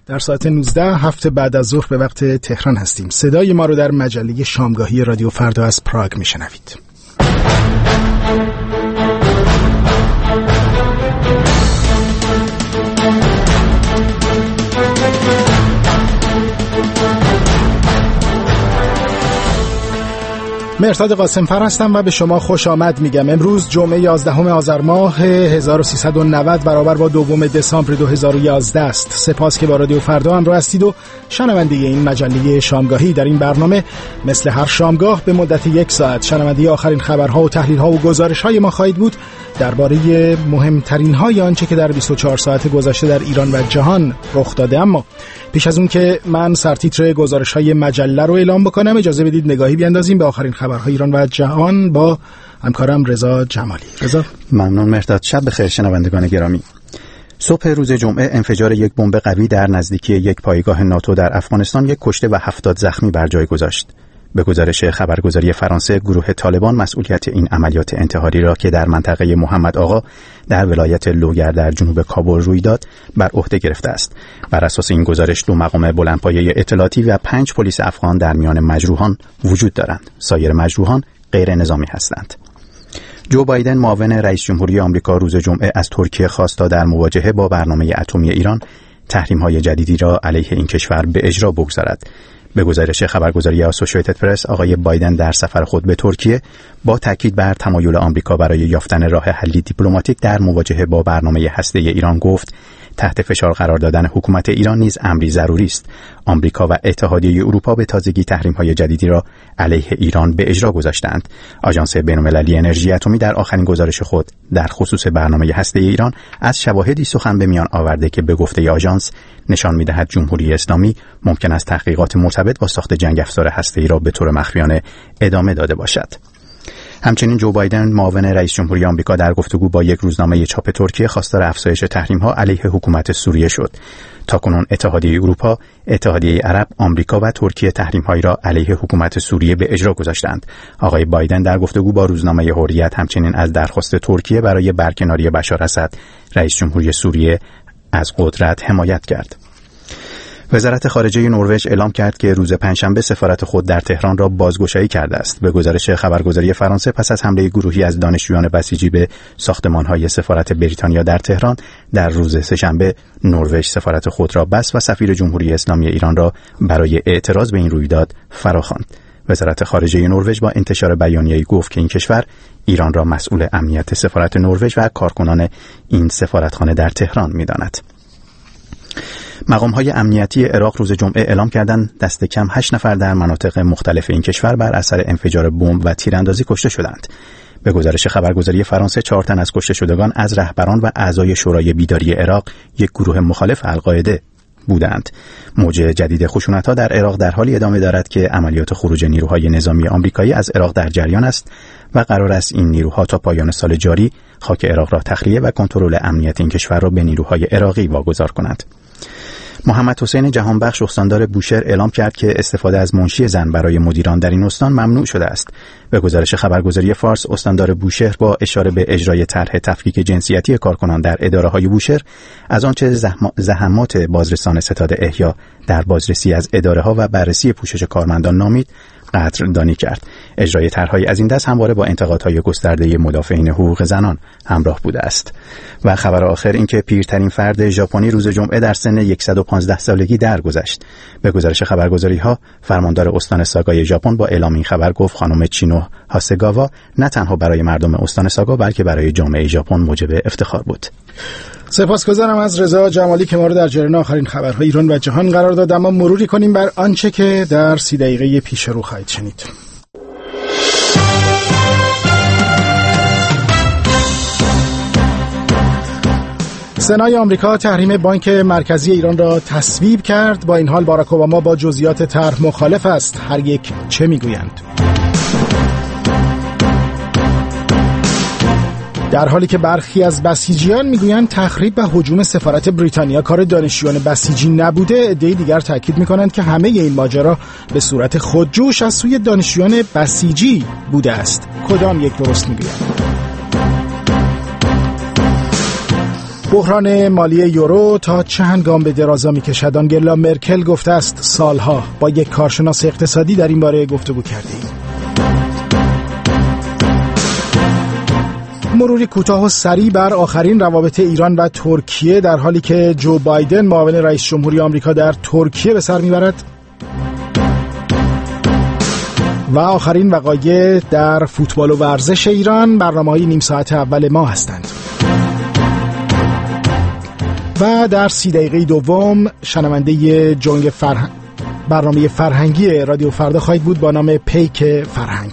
در ساعت 19 هفته بعد از ظهر به وقت تهران هستیم. صدای ما رو در مجله شامگاهی رادیو فردا از پراگ میشنوید. مهرداد قاسمفر هستم و به شما خوش آمد میگم. امروز جمعه 11 آذر ماه 1390 برابر با 2 دسامبر 2011 است. سپاس که با رادیو فردا همراه هستید و شنونده این مجله شامگاهی. در این برنامه مثل هر شامگاه به مدت 1 ساعت شنونده آخرین خبرها و تحلیل‌ها و گزارش‌های ما خواهید بود درباره مهمترین های آنچه که در 24 ساعت گذشته در ایران و جهان رخ داده. اما پیش از اون که من سرتیتر گزارش‌های مجله رو اعلام بکنم، اجازه بدید نگاهی بیاندازیم به آخرین خبرهای ایران و جهان با همکارم رضا جمالی. رضا. ممنون مهرداد. شب بخیر شنوندگان گرامی. صبح روز جمعه انفجار یک بمب قوی در نزدیکی یک پایگاه ناتو در افغانستان 1 کشته و 70 زخمی بر جای گذاشت. به گزارش خبرگزاری فرانسه، گروه طالبان مسئولیت این عملیات انتحاری را که در منطقه محمد آقا در ولایت لوگر در جنوب کابل روی داد بر عهده گرفته است. بر اساس این گزارش 2 مقام بلندپایه اطلاعاتی و 5 پلیس افغان در میان مجروحان وجود دارند. سایر مجروحان غیر نظامی هستند. جو بایدن معاون رئیس جمهوری آمریکا روز جمعه از ترکیه خواست تا در مواجهه با برنامه اتمی ایران تحریم‌های جدیدی را علیه این کشور به اجرا بگذارد. به گزارش خبرگزاری آسوشییتد پرس، آقای بایدن در سفر خود به ترکیه با تاکید بر تمایل آمریکا برای یافتن راه حلی دیپلماتیک در مواجهه با برنامه هسته‌ای ایران گفت تحت فشار قرار دادن حکومت ایران نیز امری ضروری است. آمریکا و اتحادیه اروپا به تازگی تحریم‌های جدیدی را علیه ایران به اجرا گذاشتند. آژانس بین‌المللی انرژی اتمی در آخرین گزارش خود در خصوص برنامه هسته‌ای ایران از شواهدی سخن به میان آورده که به گفته آژانس نشان می‌دهد جمهوری اسلامی ممکن است تحقیقات مرتبط با ساخت جنگ افزار هسته‌ای را به طور مخفیانه ادامه داده باشد. همچنین جو بایدن معاون رئیس جمهوری آمریکا در گفتگو با یک روزنامه چاپ ترکیه خواستار افزایش تحریم‌ها علیه حکومت سوریه شد. تاکنون اتحادیه اروپا، اتحادیه عرب، آمریکا و ترکیه تحریم‌هایی را علیه حکومت سوریه به اجرا گذاشتند. آقای بایدن در گفتگو با روزنامه حریت همچنین از درخواست ترکیه برای برکناری بشار اسد، رئیس جمهوری سوریه، از قدرت حمایت کرد. وزارت خارجه نروژ اعلام کرد که روز پنجشنبه سفارت خود در تهران را بازگشایی کرده است. به گزارش خبرگزاری فرانسه، پس از حمله گروهی از دانشجویان بسیجی به ساختمان‌های سفارت بریتانیا در تهران در روز سه‌شنبه، نروژ سفارت خود را بست و سفیر جمهوری اسلامی ایران را برای اعتراض به این رویداد فراخواند. وزارت خارجه نروژ با انتشار بیانیه‌ای گفت که این کشور ایران را مسئول امنیت سفارت نروژ و کارکنان این سفارتخانه در تهران می‌داند. مقام‌های امنیتی عراق روز جمعه اعلام کردند دست کم 8 نفر در مناطق مختلف این کشور بر اثر انفجار بمب و تیراندازی کشته شدند. به گزارش خبرگزاری فرانسه 4 تن از کشته شدگان از رهبران و اعضای شورای بیداری عراق، یک گروه مخالف القاعده بودند. موج جدید خشونت‌ها در عراق در حالی ادامه دارد که عملیات خروج نیروهای نظامی آمریکایی از عراق در جریان است و قرار است این نیروها تا پایان سال جاری خاک عراق را تخلیه و کنترل امنیت این کشور را به نیروهای عراقی واگذار کنند. محمد حسین جهانبخش استاندار بوشهر اعلام کرد که استفاده از منشی زن برای مدیران در این استان ممنوع شده است. به گزارش خبرگزاری فارس، استاندار بوشهر با اشاره به اجرای طرح تفکیک جنسیتی کارکنان در اداره‌های بوشهر از آنچه زحمات بازرسان ستاد احیا در بازرسی از اداره‌ها و بررسی پوشش کارمندان نامید، قدردانی کرد. اجرای طرح‌های از این دست همواره با انتقادهای گسترده مدافعین حقوق زنان همراه بوده است. و خبر آخر این که پیرترین فرد ژاپنی روز جمعه در سن 115 سالگی درگذشت. به گزارش خبرگزاری‌ها، فرماندار استان ساگای ژاپن با اعلام این خبر گفت خانم چینو هاسگاوا نه تنها برای مردم استان ساگا بلکه برای جامعه ژاپن موجب افتخار بود. سپاسگزارم از رضا جمالی که ما رو در جریان آخرین خبرهای ایران و جهان قرار داد. اما مروری کنیم بر آنچه که در 30 دقیقه پیش رو خواهید شنید. سنای آمریکا تحریم بانک مرکزی ایران را تصویب کرد. با این حال باراک اوباما با جزئیات طرح مخالف است. هر یک چه میگویند؟ در حالی که برخی از بسیجیان میگویند تخریب و هجوم سفارت بریتانیا کار دانشجویان بسیجی نبوده، عده‌ای دیگر تاکید میکنند که همه این ماجرا به صورت خودجوش از سوی دانشجویان بسیجی بوده است. کدام یک درست میگویند؟ بحران مالی یورو تا چه هنگام به درازا می‌کشد؟ آنگلا مرکل گفته است سالها. با یک کارشناس اقتصادی در این باره گفتگو کردیم. مروری کوتاه و سریع بر آخرین روابط ایران و ترکیه در حالی که جو بایدن معاون رئیس جمهوری آمریکا در ترکیه به سر میبرد. و آخرین وقایع در فوتبال و ورزش ایران برنامه‌های نیم ساعت اول ما هستند. و در 30 دقیقه دوم شنونده جنگ برنامه فرهنگی رادیو فردا خواهید بود با نام پیک فرهنگ.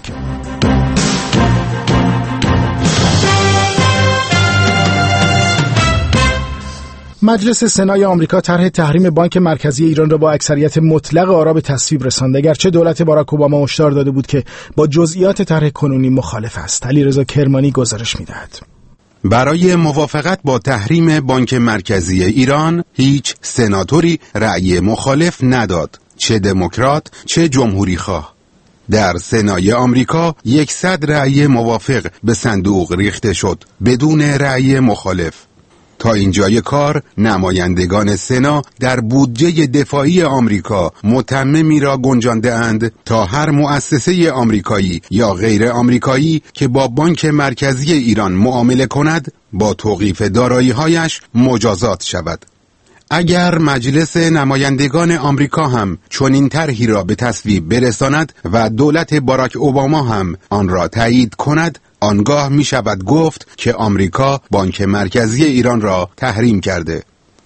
مجلس سنای آمریکا طرح تحریم بانک مرکزی ایران را با اکثریت مطلق آرا به تصویب رساند، اگرچه دولت باراک اوباما هشدار داده بود که با جزئیات طرح کنونی مخالف است. علیرضا کرمانی گزارش می‌دهد. برای موافقت با تحریم بانک مرکزی ایران هیچ سناتوری رأی مخالف نداد، چه دموکرات چه جمهوری خواه. در سنای آمریکا 100 رأی موافق به صندوق ریخته شد بدون رأی مخالف. تا اینجای کار نمایندگان سنا در بودجه دفاعی آمریکا متممی را گنجانده اند تا هر مؤسسه آمریکایی یا غیر آمریکایی که با بانک مرکزی ایران معامله کند با توقیف دارایی‌هایش مجازات شود. اگر مجلس نمایندگان آمریکا هم چنین طرحی را به تصویب برساند و دولت باراک اوباما هم آن را تایید کند، آنگاه می شود گفت که آمریکا بانک مرکزی ایران را تحریم کرده.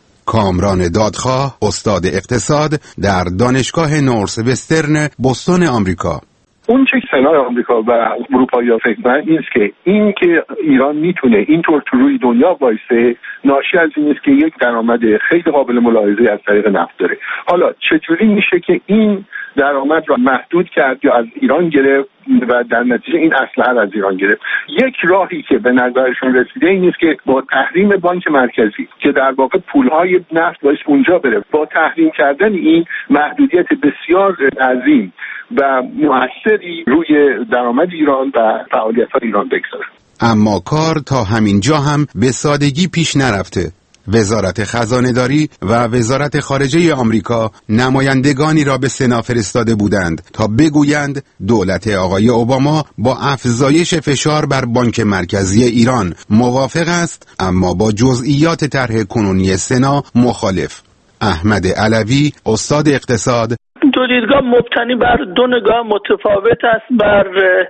کامران دادخواه، استاد اقتصاد در دانشگاه نورث وسترن بوستون آمریکا: اون چه سنای آمریکا و اروپایی‌ها فکر می‌کنن این است که این که ایران میتونه اینطور تو روی دنیا وایسه ناشی از این است که یک درآمد خیلی قابل ملاحظه از طریق نفت داره. حالا چجوری میشه که این درآمد را محدود کرد یا از ایران گرفت و در نتیجه این اسلحه را از ایران گرفت؟ یک راهی که به نظرشون رسیده این است که با تحریم بانک مرکزی که در واقع پولهای نفت باید اونجا بره، با تحریم کردن این محدودیت بسیار عظیم و مؤثری روی درآمد ایران و فعالیت‌های ایران بگذاره. اما کار تا همین جا هم به سادگی پیش نرفته. وزارت خزانه‌داری و وزارت خارجه آمریکا نمایندگانی را به سنا فرستاده بودند تا بگویند دولت آقای اوباما با افزایش فشار بر بانک مرکزی ایران موافق است، اما با جزئیات طرح کنونی سنا مخالف. احمد علوی، استاد اقتصاد: دو دیدگاه مبتنی بر دو نگاه متفاوت است بر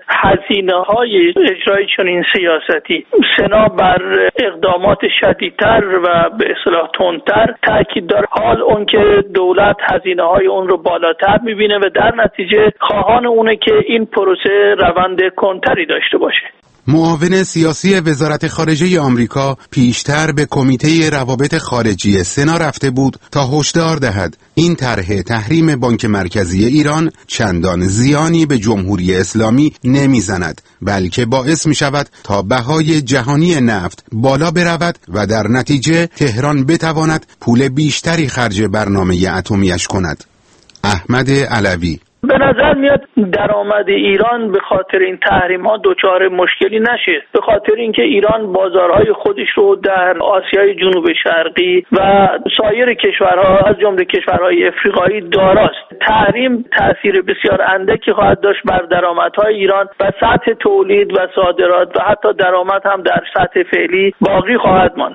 هزینه‌های اجرای چنین سیاستی. سنا بر اقدامات شدیدتر و به اصطلاح تندتر تاکید داره، حال اون که دولت هزینه‌های اون رو بالاتر می‌بینه و در نتیجه خواهان اونه که این پروسه روند کندتری داشته باشه. معاون سیاسی وزارت خارجه آمریکا پیشتر به کمیته روابط خارجی سنا رفته بود تا هشدار دهد این طرح تحریم بانک مرکزی ایران چندان زیانی به جمهوری اسلامی نمیزند، بلکه باعث می شود تا بهای جهانی نفت بالا برود و در نتیجه تهران بتواند پول بیشتری خرج برنامه اتمیش کند. احمد علوی: به نظر میاد درآمد ایران به خاطر این تحریم ها دچار مشکلی نشه، به خاطر اینکه ایران بازارهای خودش رو در آسیای جنوب شرقی و سایر کشورها از جمله کشورهای افریقایی داراست. تحریم تاثیر بسیار اندکی خواهد داشت بر درآمدهای ایران و سطح تولید و صادرات و حتی درآمد هم در سطح فعلی باقی خواهد ماند.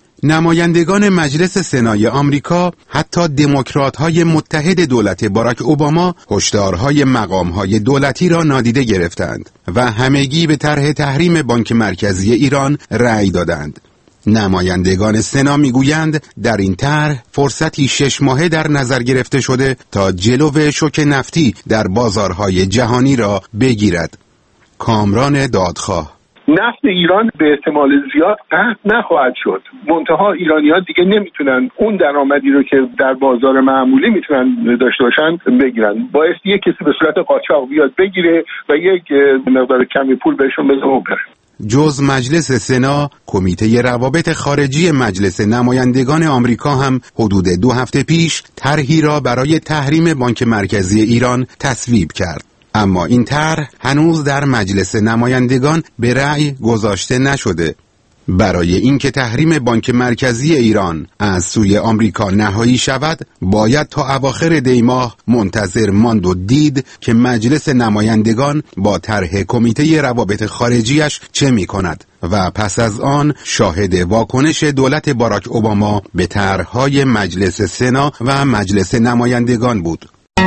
نمایندگان مجلس سنای آمریکا، حتی دموکرات‌های متحد دولت باراک اوباما، هشدارهای مقام‌های دولتی را نادیده گرفتند و همگی به طرح تحریم بانک مرکزی ایران رأی دادند. نمایندگان سنا میگویند در این طرح فرصتی 6 ماهه در نظر گرفته شده تا جلو شوک نفتی در بازارهای جهانی را بگیرد. کامران دادخواه: نفت ایران به احتمال زیاد قطع نخواهد شد. منتها ایرانی‌ها دیگه نمیتونن اون درآمدی رو که در بازار معمولی میتونن داشته باشن بگیرن. باعث یک کسی به صورت قاچاق بیاد بگیره و یک مقدار کمی پول بهشون بده و بره. جز مجلس سنا، کمیته روابط خارجی مجلس نمایندگان آمریکا هم حدود 2 هفته پیش طرحی را برای تحریم بانک مرکزی ایران تصویب کرد. اما این طرح هنوز در مجلس نمایندگان به رأی گذاشته نشده. برای اینکه تحریم بانک مرکزی ایران از سوی آمریکا نهایی شود، باید تا اواخر دی ماه منتظر ماند و دید که مجلس نمایندگان با طرح کمیته روابط خارجیش چه می‌کند و پس از آن شاهد واکنش دولت باراک اوباما به طرح‌های مجلس سنا و مجلس نمایندگان بود.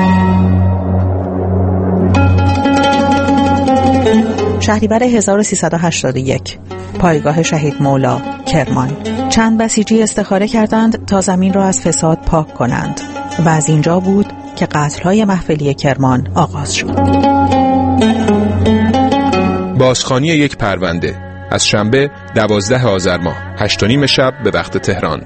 شهریور 1381 پایگاه شهید مولا کرمان. چند بسیجی استخاره کردند تا زمین را از فساد پاک کنند و از اینجا بود که قتل‌های محفلی کرمان آغاز شد. بازخوانی یک پرونده از شنبه 12 آذر ماه 8:30 شب به وقت تهران.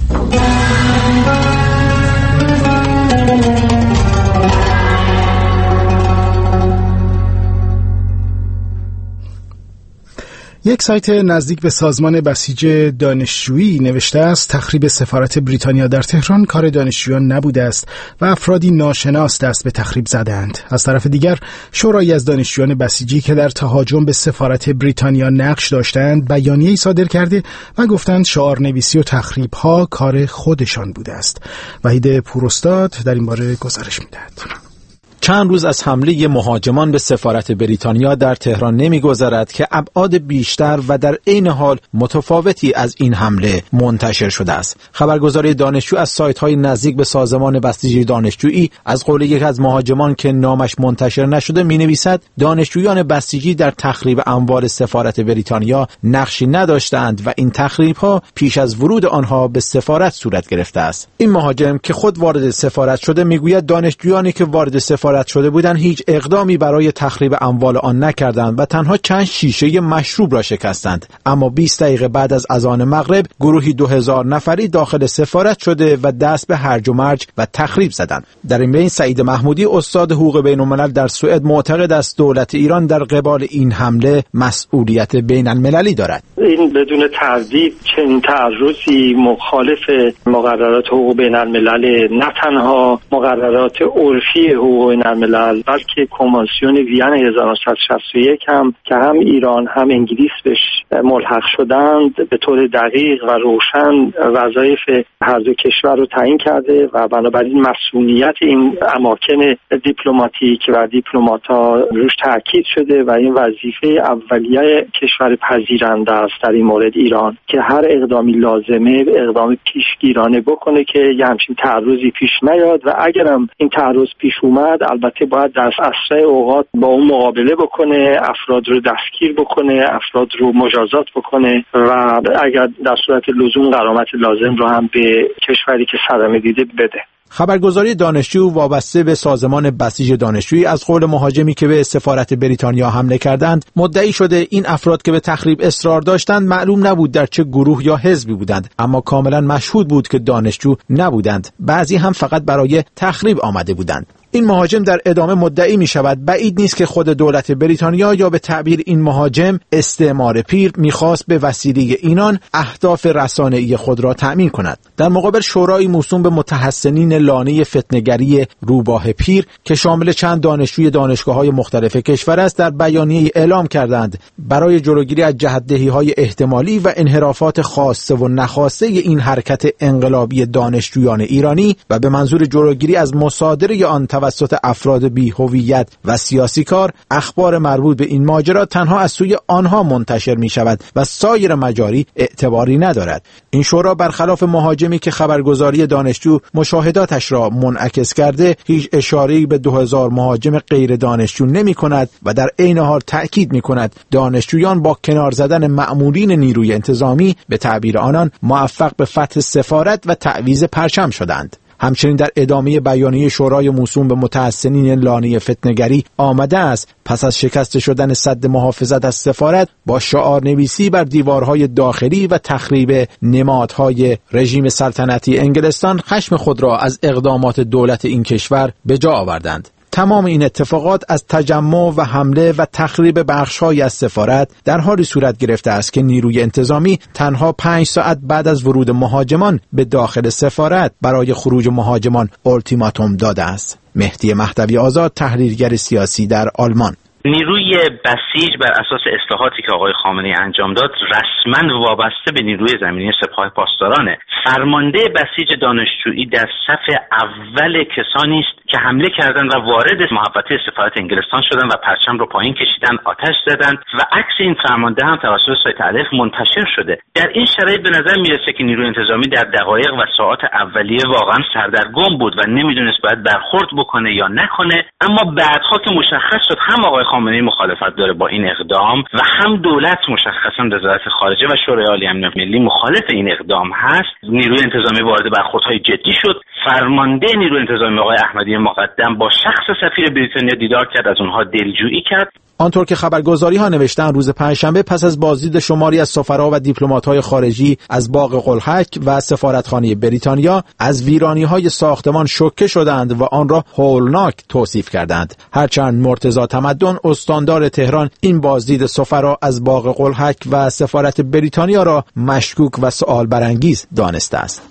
یک سایت نزدیک به سازمان بسیج دانشجویی نوشته است تخریب سفارت بریتانیا در تهران کار دانشجویان نبوده است و افرادی ناشناس دست به تخریب زدند. از طرف دیگر شورایی از دانشجویان بسیجی که در تهاجم به سفارت بریتانیا نقش داشتند بیانیه‌ای صادر کرده و گفتند شعارنویسی و تخریب‌ها کار خودشان بوده است. وحید پوراستاد در این باره گزارش می‌دهد. چند روز از حمله مهاجمان به سفارت بریتانیا در تهران نمی‌گذرد که ابعاد بیشتر و در عین حال متفاوتی از این حمله منتشر شده است. خبرگزاری دانشجو از سایت‌های نزدیک به سازمان بسیج دانشجویی از قول یک از مهاجمان که نامش منتشر نشده می‌نویسد دانشجویان بسیجی در تخریب اموال سفارت بریتانیا نقشی نداشتند و این تخریب‌ها پیش از ورود آنها به سفارت صورت گرفته است. این مهاجم که خود وارد سفارت شده میگوید دانشجویانی که وارد سفارت شده بودند هیچ اقدامی برای تخریب اموال آن نکردند و تنها چند شیشه مشروب را شکستند. اما 20 دقیقه بعد از اذان مغرب گروهی 2000 نفری داخل سفارت شده و دست به هرج و مرج و تخریب زدند. در این بین سعید محمودی استاد حقوق بین‌الملل در سوئد معتقد است دولت ایران در قبال این حمله مسئولیت بین‌المللی دارد. این بدون تردید چنین تعرضی مخالف مقررات حقوق بین‌الملل، نه تنها مقررات عرفی حقوق بین‌الملل بلکه کنوانسیون وین 1961 هم که هم ایران هم انگلیس بهش ملحق شدند به طور دقیق و روشن وظایف هر دو کشور رو تعیین کرده و بنابراین مسئولیت این اماکن دیپلماتیک و دیپلمات‌ها روش تاکید شده و این وظیفه اولیه کشور پذیرنده است در این مورد ایران که هر اقدامی لازمه اقدام پیشگیرانه بکنه که یه همچین تعرضی پیش نیاد و اگرم این تعرض پیش اومد البته باید در اسرع اوقات با اون مقابله بکنه، افراد رو دستگیر بکنه، افراد رو مجازات بکنه و اگر در صورت لزوم غرامت لازم رو هم به کشوری که صدمه دیده بده. خبرگزاری دانشجو وابسته به سازمان بسیج دانشجویی از قول مهاجمی که به سفارت بریتانیا حمله کردند مدعی شده این افراد که به تخریب اصرار داشتند معلوم نبود در چه گروه یا حزبی بودند، اما کاملا مشهود بود که دانشجو نبودند، بعضی هم فقط برای تخریب آمده بودند. این مهاجم در ادامه مدعی می شود بعید نیست که خود دولت بریتانیا یا به تعبیر این مهاجم استعمار پیر میخواست به وسیله اینان اهداف رسانه‌ای خود را تأمین کند. در مقابل شورای موسوم به متحسنین لانه فتنه‌گری روباه پیر که شامل چند دانشجوی دانشگاه‌های مختلف کشور است در بیانیه‌ای اعلام کردند برای جلوگیری از جهت‌دهی‌های احتمالی و انحرافات خاصه و نخواسته این حرکت انقلابی دانشجویان ایرانی و به منظور جلوگیری از مصادره آن توسط افراد بی هویت و سیاسی کار، اخبار مربوط به این ماجرا تنها از سوی آنها منتشر می شود و سایر مجاری اعتباری ندارد. این شورا برخلاف مهاجمی که خبرگزاری دانشجو مشاهداتش را منعکس کرده هیچ اشاره‌ای به 2000 مهاجم غیر دانشجو نمی کند و در عین حال تأکید می کند دانشجویان با کنار زدن مأمورین نیروی انتظامی به تعبیر آنان موفق به فتح سفارت و تعویض پرچم شدند. همچنین در ادامه بیانیه شورای موسوم به متحسنین لانه فتنه‌گری آمده است پس از شکست شدن سد محافظت از سفارت با شعار نویسی بر دیوارهای داخلی و تخریب نمادهای رژیم سلطنتی انگلستان خشم خود را از اقدامات دولت این کشور به جا آوردند. تمام این اتفاقات از تجمع و حمله و تخریب بخش‌هایی از سفارت در حالی صورت گرفته است که نیروی انتظامی تنها 5 ساعت بعد از ورود مهاجمان به داخل سفارت برای خروج مهاجمان اولتیماتوم داده است. مهدی مهدوی آزاد، تحلیلگر سیاسی در آلمان. نیروی بسیج بر اساس اصلاحاتی که آقای خامنه‌ای انجام داد رسما وابسته به نیروی زمینی سپاه پاسدارانه. فرمانده بسیج دانشجویی در صف اول کسانی است که حمله کردند و وارد محوطه سفارت انگلستان شدند و پرچم رو پایین کشیدند، آتش زدند و عکس این فرمانده هم توسط سایت الف منتشر شده. در این شرایط به نظر میرسه که نیروی انتظامی در دقایق و ساعات اولیه واقعا سردرگم بود و نمیدونست باید برخورد بکنه یا نکنه، اما بعدها که مشخص شد هم آقای خامنه‌ای مخالفت داره با این اقدام و هم دولت مشخصا وزارت خارجه و شورای عالی امنیت ملی مخالف این اقدام هست، نیروی انتظامی وارد برخوردهای جدی شد. فرمانده نیروی انتظامی آقای احمدی مقدم با شخص سفیر بریتانیا دیدار کرد، از اونها دلجویی کرد. آنطور که خبرگزاری ها نوشتن روز پنجشنبه پس از بازدید شماری از سفرا و دیپلمات‌های خارجی از باغ قلهک و سفارتخانه بریتانیا از ویرانی‌های ساختمان شوکه شدند و آن را هولناک توصیف کردند. هرچند مرتضی تمدن استاندار تهران این بازدید سفرا از باغ قلهک و سفارت بریتانیا را مشکوک و سؤال برانگیز دانسته است.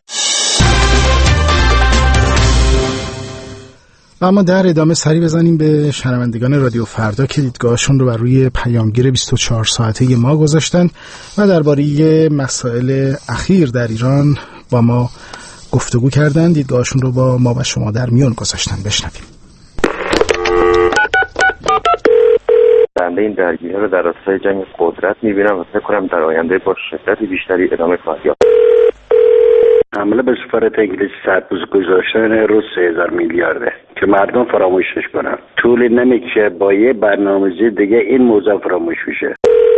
و اما در ادامه سری بزنیم به شنوندگان رادیو فردا که دیدگاهشون رو بر روی پیامگیر 24 ساعته ما گذاشتند و درباره مسائل اخیر در ایران با ما گفتگو کردند. دیدگاهشون رو با ما و شما در میون گذاشتن. بشنویم. بنده این درگیری رو در راستای جنگ قدرت می‌بینم و فکر کنم در آینده با شدت بیشتری ادامه خواهد یافت. حمله به سفارت انگلیس سرپوش گذاشتن رو 3000 میلیارده که مردم فراموشش کنن. طول نمیکشه با یه برنامه‌ریزی دیگه این موضوع فراموش میشه.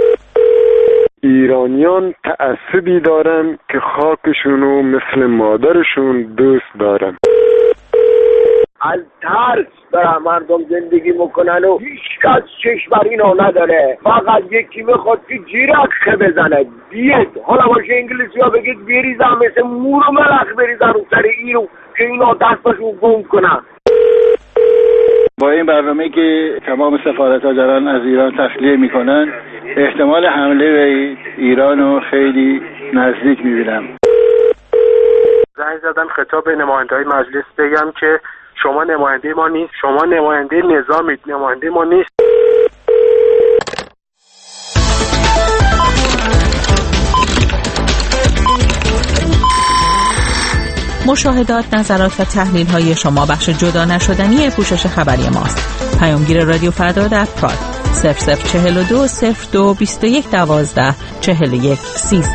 ایرانیان تعصبی دارن که خاکشونو مثل مادرشون دوست دارن. از ترس برای مردم زندگی میکنن و هیچ کس چشم بر اینو نداره. فقط یکی میخواد که جیرخه بزنه بیاد. حالا باشه انگلیسی ها بگید بریزن مثل مور و ملخ بریزن رو سر اینو که اینا دستشون گم کنن. با این برنامه که تمام سفارت ها دارن از ایران تخلیه میکنن، احتمال حمله به ایران رو خیلی نزدیک میبینم. زنگ زدم خطاب نماینده‌های مجلس بگم که شما نماینده ما نیست، شما نماینده نظامید، نماینده ما نیست. مشاهدات، نظرات و تحلیل‌های شما بخش جدا نشدنی پوشش خبری ماست. پیامگیر رادیو فردا در پراد 0042 02 21 12 41 13.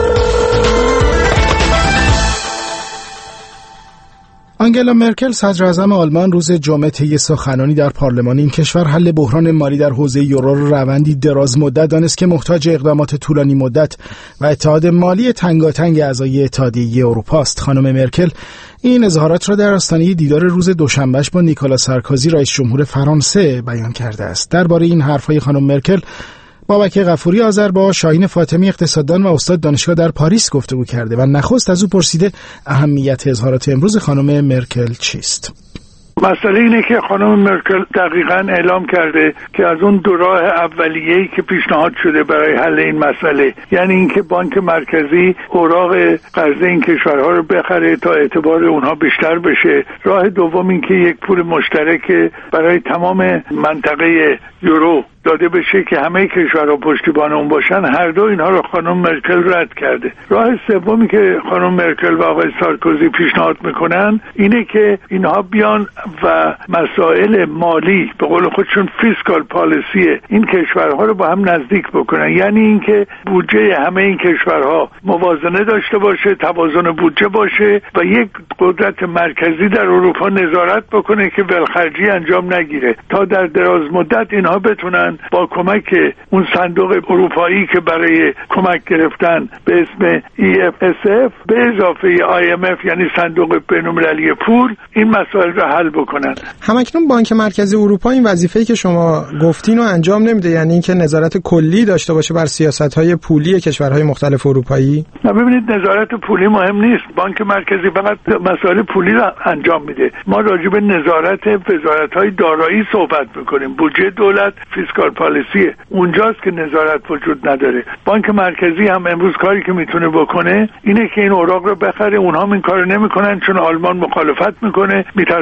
آنگلا مرکل صدراعظم آلمان روز جمعه طی سخنرانی در پارلمان این کشور حل بحران مالی در حوزه یورو را روندی دراز مدت دانست که محتاج اقدامات طولانی مدت و اتحاد مالی تنگاتنگ اعضای اتحادیه اروپا است. خانم مرکل این اظهارات را در آستانه دیدار روز دوشنبهش با نیکولا سارکوزی رئیس جمهور فرانسه بیان کرده است. درباره این حرفهای خانم مرکل بابک غفوری آذر با شاهین فاطمی اقتصاددان و استاد دانشگاه در پاریس گفتگو کرده و نخست از او پرسیده اهمیت اظهارات امروز خانم مرکل چیست؟ مسئله اینه که خانم مرکل دقیقاً اعلام کرده که از اون دو راه اولیه‌ای که پیشنهاد شده برای حل این مسئله، یعنی اینکه بانک مرکزی اوراق قرضه این کشورها رو بخره تا اعتبار اونها بیشتر بشه، راه دوم اینکه یک پول مشترک برای تمام منطقه یورو داده بشه که همه کشورها پشتیبان اون باشن. هر دو اینها رو خانم مرکل رد کرده. راه سومی که خانم مرکل و آقای سارکوزی پیشنهاد میکنن اینه که اینها بیان و مسائل مالی به قول خودشون فیسکال پالیسی این کشورها رو با هم نزدیک بکنن، یعنی اینکه بودجه همه این کشورها موازنه داشته باشه، توازن بودجه باشه و یک قدرت مرکزی در اروپا نظارت بکنه که ولخرجی انجام نگیره تا در دراز مدت اینها بتونن با کمک اون صندوق اروپایی که برای کمک گرفتن به اسم EFSF به اضافه IMF یعنی صندوق بین‌المللی پول این مسائل رو حل بکنن. همکنون بانک مرکزی اروپا این وظیفه‌ای که شما گفتین رو انجام نمیده، یعنی اینکه نظارت کلی داشته باشه بر سیاست‌های پولی کشورهای مختلف اروپایی؟ نه، ببینید نظارت پولی مهم نیست. بانک مرکزی فقط مسائل پولی رو انجام میده. ما راجع به نظارت وزارت‌های دارایی صحبت می‌کنیم. بودجه دولت فیسکال پالیسی اونجاست که نظارت وجود نداره. بانک مرکزی هم امروز کاری که میتونه بکنه اینه که این اوراق رو بخره. اونها این کارو نمیکنن چون آلمان مخالفت میکنه، میترسن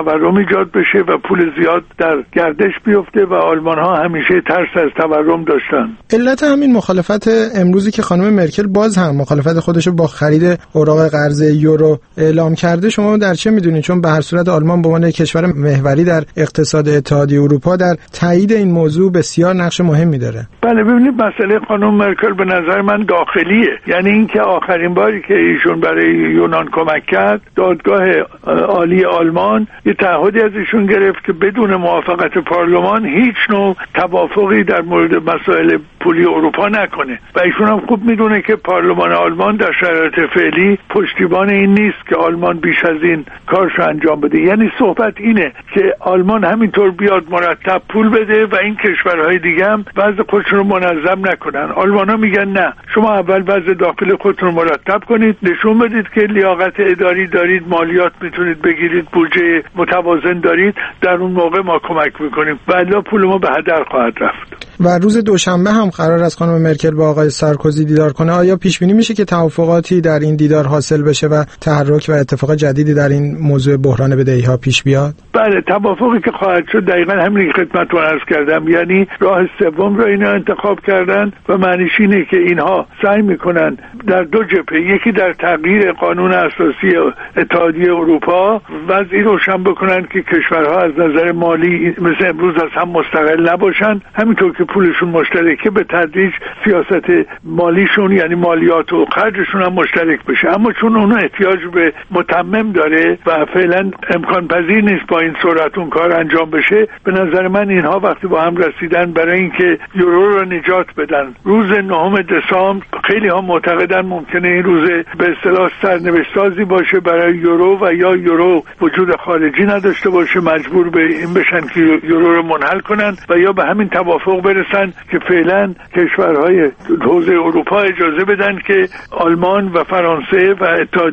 تورم ایجاد بشه و پول زیاد در گردش بیفته و آلمان ها همیشه ترس از تورم داشتن. علت همین مخالفت امروزی که خانم مرکل باز هم مخالفت خودشو با خرید اوراق قرض یورو اعلام کرده شما در چه میدونید؟ چون به هر صورت آلمان به عنوان کشور محوری در اقتصاد اتحادیه اروپا در تایید این موضوع بسیار نقش مهمی داره. بله ببینید مسئله خانم مرکل به نظر من داخلیه، یعنی اینکه آخرین باری که ایشون برای یونان کمک کرد دادگاه عالی آلمان یه تعهدی از ایشون گرفت که بدون موافقت پارلمان هیچ نوع توافقی در مورد مسائل پولی اروپا نکنه و ایشون هم خوب میدونه که پارلمان آلمان در شرایط فعلی پشتیبان این نیست که آلمان بیش از این کارشو انجام بده. یعنی صحبت اینه که آلمان همینطور بیاد مرتب پول بده و این کشورهای دیگه هم وضع خودشون رو منظم نکنن. آلمان‌ها میگن نه، شما اول وضع داخل خودتون رو مرتب کنید، نشون بدید که لیاقت اداری دارید، مالیات میتونید بگیرید، بودجه متوازن دارید، در اون موقع ما کمک میکنیم و الا پول ما به هدر خواهد رفت. و روز دوشنبه هم قرار است خانم مرکل با آقای سارکوزی دیدار کنه. آیا پیش بینی میشه که توافقاتی در این دیدار حاصل بشه و تحرک و اتفاق جدیدی در این موضوع بحران بدهی‌ها پیش بیاد؟ بله، توافقی که خواهد شد دقیقاً همین که خدمتتون عرض کردم، یعنی راه سوم رو اینا انتخاب کردن و معنیش اینه که اینها سعی میکنن در دو جبهه، یکی در تغییر قانون اساسی اتحادیه اروپا وضعی روشن بکنن که کشورها از نظر مالی مثل امروز از هم مستقل نباشن، همینطور که پولشون مشترکه به تدریج سیاست مالیشون یعنی مالیات و خرجشون هم مشترک بشه. اما چون اون احتیاج به متمم داره و فعلا امکان پذیر نیست با این سرعت اون کار انجام بشه، به نظر من اینها وقتی با هم رسیدن برای اینکه یورو رو نجات بدن روز 9 دسامبر، خیلی ها معتقدن ممکنه این روز به اصطلاح سرنوشت‌سازی باشه برای یورو و یا یورو وجود خارجی نداشته باشه، مجبور به این بشن که یورو رو منحل کنن و یا به همین توافق برسن که فعلا کشورهای حوزه اروپا اجازه بدن که آلمان و فرانسه و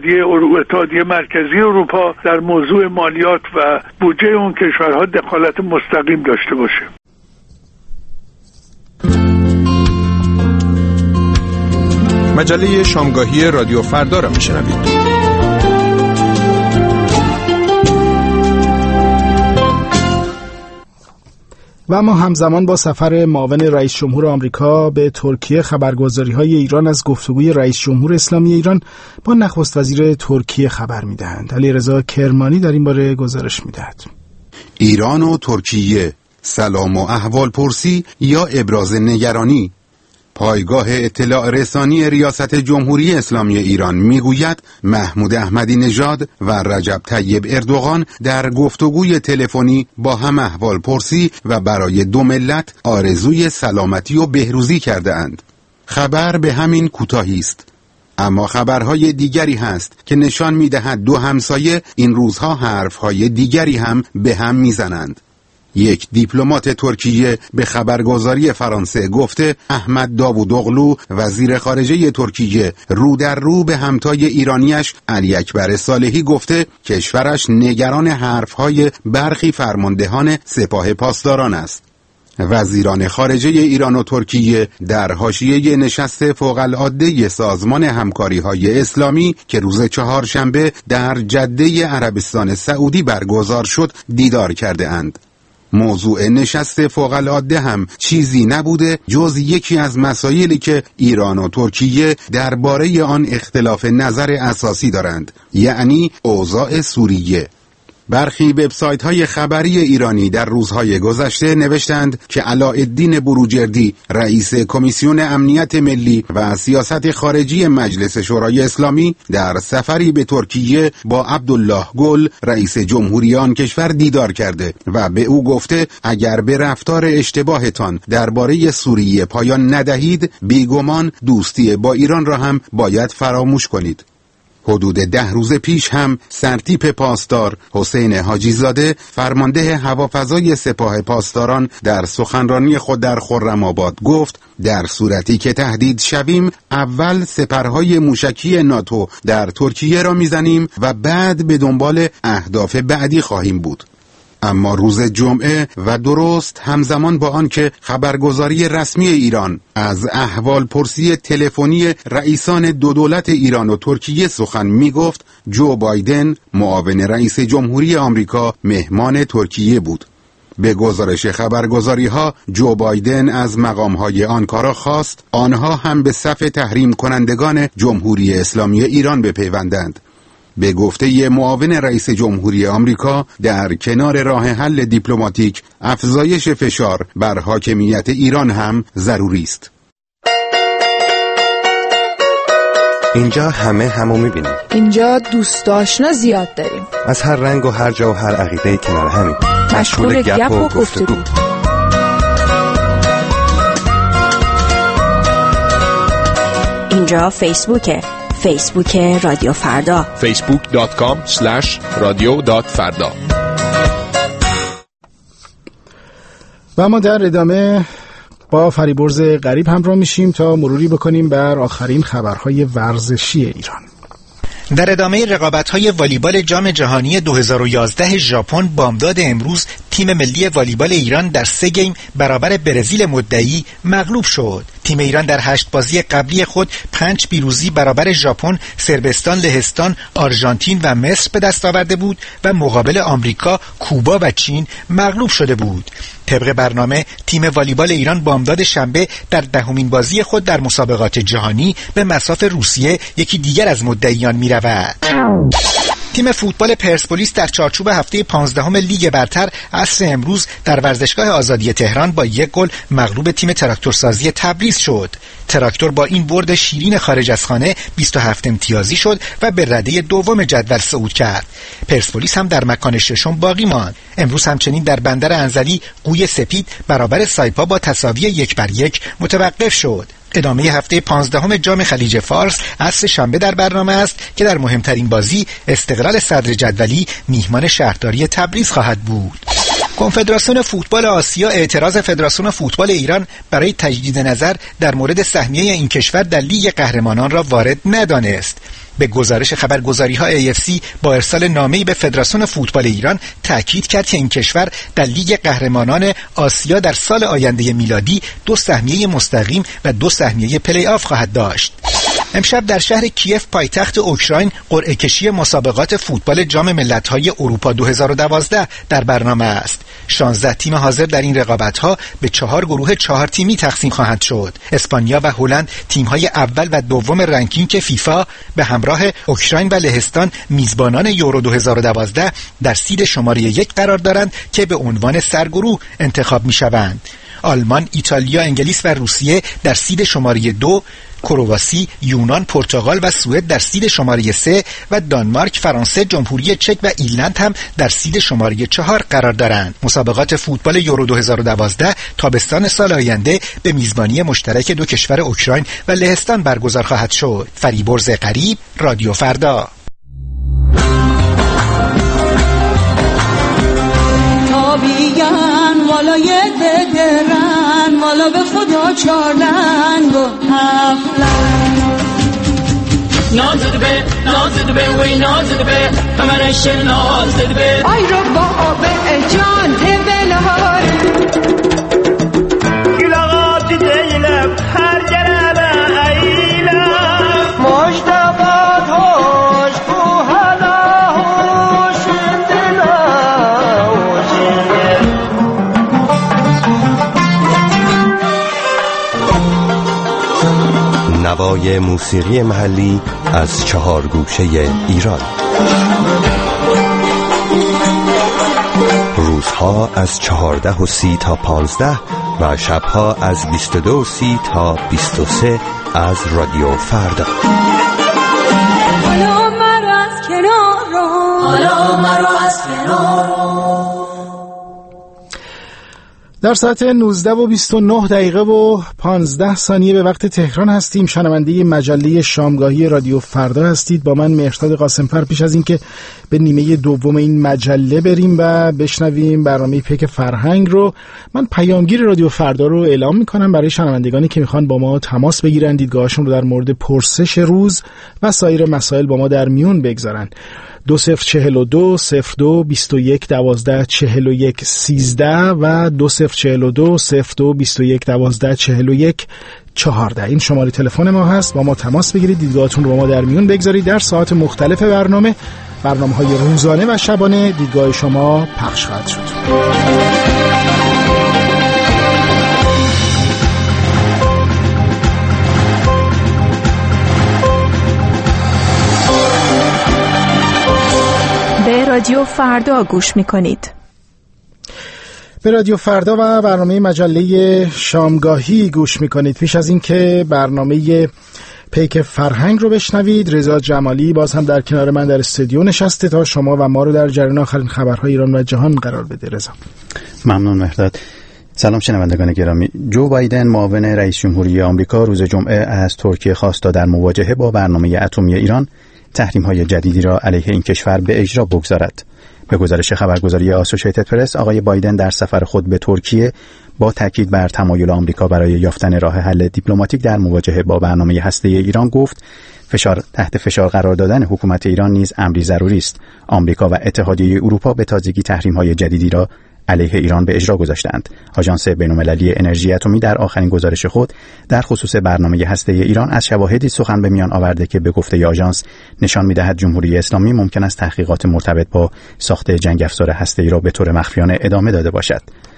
اتحادیه مرکزی اروپا در موضوع مالیات و بودجه اون کشورها دخالت مستقیم داشته باشه. مجله شامگاهی رادیو فردا را میشنوید. و اما همزمان با سفر معاون رئیس جمهور آمریکا به ترکیه خبرگزاری‌های ایران از گفتگوی رئیس جمهور اسلامی ایران با نخست وزیر ترکیه خبر می‌دهند. علیرضا کرمانی در این باره گزارش می‌دهد. ایران و ترکیه، سلام و احوال پرسی یا ابراز نگرانی. پایگاه اطلاع رسانی ریاست جمهوری اسلامی ایران میگوید محمود احمدی نژاد و رجب طیب اردوغان در گفتگوی تلفنی با هم احوال پرسی و برای دو ملت آرزوی سلامتی و بهروزی کرده اند. خبر به همین کوتاهی است، اما خبرهای دیگری هست که نشان میدهد دو همسایه این روزها حرفهای دیگری هم به هم میزنند. یک دیپلمات ترکیه به خبرگزاری فرانسه گفته احمد داوودوغلو وزیر خارجه ترکیه رو در رو به همتای ایرانیش علی اکبر صالحی گفته کشورش نگران حرفهای برخی فرماندهان سپاه پاسداران است. وزیران خارجه ایران و ترکیه در حاشیه نشست فوق‌العاده سازمان همکاری‌های اسلامی که روز چهارشنبه در جده عربستان سعودی برگزار شد دیدار کرده اند. موضوع نشست فوق‌العاده هم چیزی نبوده جز یکی از مسائلی که ایران و ترکیه درباره آن اختلاف نظر اساسی دارند، یعنی اوضاع سوریه. برخی وبسایت‌های خبری ایرانی در روزهای گذشته نوشتند که علاءالدین بروجردی رئیس کمیسیون امنیت ملی و سیاست خارجی مجلس شورای اسلامی در سفری به ترکیه با عبدالله گل رئیس جمهوری آن کشور دیدار کرده و به او گفته اگر به رفتار اشتباهتان درباره سوریه پایان ندهید بیگمان دوستی با ایران را هم باید فراموش کنید. حدود 10 روز پیش هم سرتیپ پاسدار حسین حاجی زاده فرمانده هوافضای سپاه پاسداران در سخنرانی خود در خرم‌آباد گفت در صورتی که تهدید شویم اول سپرهای موشکی ناتو در ترکیه را میزنیم و بعد به دنبال اهداف بعدی خواهیم بود. اما روز جمعه و درست همزمان با آن که خبرگزاری رسمی ایران از احوال پرسی تلفنی رئیسان دو دولت ایران و ترکیه سخن میگفت، جو بایدن معاون رئیس جمهوری آمریکا مهمان ترکیه بود. به گزارش خبرگزاری‌ها جو بایدن از مقام‌های آنکارا خواست آنها هم به صف تحریم کنندگان جمهوری اسلامی ایران بپیوندند. به گفته معاون رئیس جمهوری آمریکا، در کنار راه حل دیپلماتیک افزایش فشار بر حاکمیت ایران هم ضروری است. اینجا همو می‌بینیم. اینجا دوست آشنا زیاد داریم. از هر رنگ و هر جا و هر عقیده‌ای کنار همیم. مشغول گپ و گفتگو. اینجا فیسبوک رادیو فردا. facebook.com/radio.farda. و ما در ادامه با فریبرز غریب همراه میشیم تا مروری بکنیم بر آخرین خبرهای ورزشی ایران. در ادامه رقابت‌های والیبال جام جهانی 2011 ژاپن بامداد امروز تیم ملی والیبال ایران در 3 گیم برابر برزیل مدعی مغلوب شد. تیم ایران در 8 بازی قبلی خود 5 پیروزی برابر ژاپن، صربستان، لهستان، آرژانتین و مصر به دست آورده بود و مقابل آمریکا، کوبا و چین مغلوب شده بود. طبق برنامه تیم والیبال ایران بامداد شنبه در 10مین بازی خود در مسابقات جهانی به مصاف روسیه، یکی دیگر از مدعیان می‌رود. تیم فوتبال پرسپولیس در چارچوب هفته 15 لیگ برتر عصر امروز در ورزشگاه آزادی تهران با 1 گل مغلوب تیم تراکتورسازی تبریز شد. تراکتور با این برد شیرین خارج از خانه 27 امتیازی شد و به رده دوم جدول صعود کرد. پرسپولیس هم در مکان ششم باقی ماند. امروز همچنین در بندر انزلی قوی سپید برابر سایپا با تساوی 1-1 متوقف شد. ادامه هفته 15 جام خلیج فارس عصر شنبه در برنامه است که در مهمترین بازی استقلال صدر جدولی میهمان شهرداری تبریز خواهد بود. کنفدراسیون فوتبال آسیا اعتراض فدراسیون فوتبال ایران برای تجدید نظر در مورد سهمیه این کشور در لیگ قهرمانان را وارد ندانست. به گزارش خبرگزاری‌ها AFC با ارسال نامه‌ای به فدراسیون فوتبال ایران تاکید کرد که این کشور در لیگ قهرمانان آسیا در سال آینده میلادی 2 سهمیه مستقیم و 2 سهمیه پلی آف خواهد داشت. امشب در شهر کیف پایتخت اوکراین قرعه کشی مسابقات فوتبال جام ملت‌های اروپا 2012 در برنامه است. 16 تیم حاضر در این رقابت‌ها به 4 گروه 4 تیمی تقسیم خواهند شد. اسپانیا و هلند تیم‌های اول و دوم رنکینگ فیفا به همراه اوکراین و لهستان میزبانان یورو 2012 در سید شماره 1 قرار دارند که به عنوان سرگروه انتخاب می‌شوند. آلمان، ایتالیا، انگلیس و روسیه در سید شماره 2، کرواسی، یونان، پرتغال و سوئد در سید شماره 3 و دانمارک، فرانسه، جمهوری چک و ایرلند هم در سید شماره 4 قرار دارند. مسابقات فوتبال یورو 2012 تابستان سال آینده به میزبانی مشترک 2 کشور اوکراین و لهستان برگزار خواهد شد. فریبرز غریب، رادیو فردا. تابیگن والای دگرن والا به خدا 4 لنگ و 7 لنگ نازد به وی نازد به همرش نازد به آی رو با آب جان تبلهار گلاغات دیلم هر جرابه ایلم مشتبات هاش کوهلا نوای موسیقی محلی از 4 گوشه ایران. روزها از 14:30 تا 15 و شبها از 22:30 تا 23 از رادیو فردا. حالا مرا از کنار در ساعت 19:29 و 15 ثانیه به وقت تهران هستیم. شنونده مجله شامگاهی رادیو فردا هستید. با من مهرداد قاسمفر. پیش از اینکه به نیمه دوم این مجله بریم و بشنویم برنامه پیک فرهنگ رو، من پیامگیر رادیو فردا رو اعلام میکنم برای شنوندگانی که میخوان با ما تماس بگیرن، دیدگاهشون رو در مورد پرسش روز و سایر مسائل با ما در میون بگذارن. 2042 02 21 12 41 13 و 2042 02 21 12 41 14. این شماره تلفن ما هست. با ما تماس بگیرید، دیدگاهتون رو با ما در میون بگذارید. در ساعت مختلف برنامه‌های روزانه و شبانه دیدگاه شما پخش خواهد شد. به رادیو فردا گوش می‌کنید. به رادیو فردا و برنامه مجله شامگاهی گوش می‌کنید. پیش از این که برنامه پیک فرهنگ رو بشنوید، رضا جمالی باز هم در کنار من در استودیو نشسته تا شما و ما رو در جریان آخرین خبرهای ایران و جهان قرار بده. رضا ممنون مهرداد. سلام شنوندگان گرامی. جو بایدن معاون رئیس جمهوری آمریکا روز جمعه از ترکیه خواست تا در مواجهه با برنامه اتمی ایران تحریم‌های جدیدی را علیه این کشور به اجرا بگذارد. به گزارش خبرگزاری آسوشیتد پرس، آقای بایدن در سفر خود به ترکیه با تاکید بر تمایل آمریکا برای یافتن راه حل دیپلماتیک در مواجهه با برنامه هسته‌ای ایران گفت تحت فشار قرار دادن حکومت ایران نیز امری ضروری است. آمریکا و اتحادیه اروپا به تازگی تحریم‌های جدیدی را علیه ایران به اجرا گذاشتند. آژانس بین‌المللی انرژی اتمی در آخرین گزارش خود در خصوص برنامه هسته‌ای ایران از شواهدی سخن به میان آورده که به گفته آژانس نشان می‌دهد جمهوری اسلامی ممکن است تحقیقات مرتبط با ساخت جنگ افزار هسته‌ای را به طور مخفیانه ادامه داده باشد.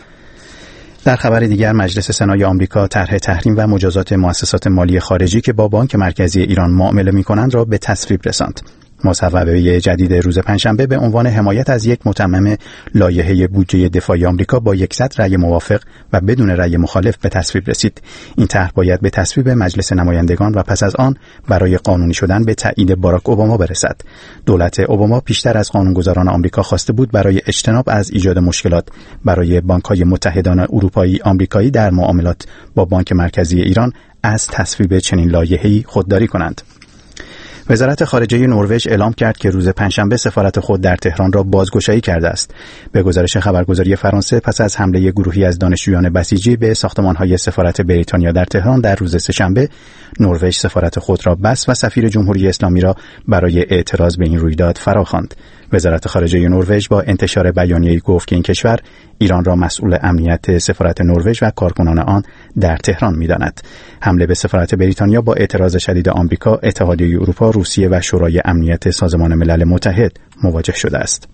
در خبر دیگر، مجلس سنای آمریکا طرح تحریم و مجازات مؤسسات مالی خارجی که با بانک مرکزی ایران معامله می‌کنند را به تصویب رساند. مصوبه جدید روز پنجشنبه به عنوان حمایت از یک متمم لایحه بودجه دفاعی آمریکا با 100 رأی موافق و بدون رأی مخالف به تصویب رسید. این طرح باید به تصویب مجلس نمایندگان و پس از آن برای قانونی شدن به تایید باراک اوباما برسد. دولت اوباما پیشتر از قانونگذاران آمریکا خواسته بود برای اجتناب از ایجاد مشکلات برای بانک‌های متحدان اروپایی آمریکایی در معاملات با بانک مرکزی ایران از تصویب چنین لایحه‌ای خودداری کنند. وزارت خارجه نروژ اعلام کرد که روز پنجشنبه سفارت خود در تهران را بازگشایی کرده است. به گزارش خبرگزاری فرانسه، پس از حمله گروهی از دانشجویان بسیجی به ساختمان‌های سفارت بریتانیا در تهران در روز سه‌شنبه، نروژ سفارت خود را بست و سفیر جمهوری اسلامی را برای اعتراض به این رویداد فراخواند. وزارت خارجه نروژ با انتشار بیانیه‌ای گفت که این کشور ایران را مسئول امنیت سفارت نروژ و کارکنان آن در تهران می‌داند. حمله به سفارت بریتانیا با اعتراض شدید آمریکا، اتحادیه اروپا، روسیه و شورای امنیت سازمان ملل متحد مواجه شده است.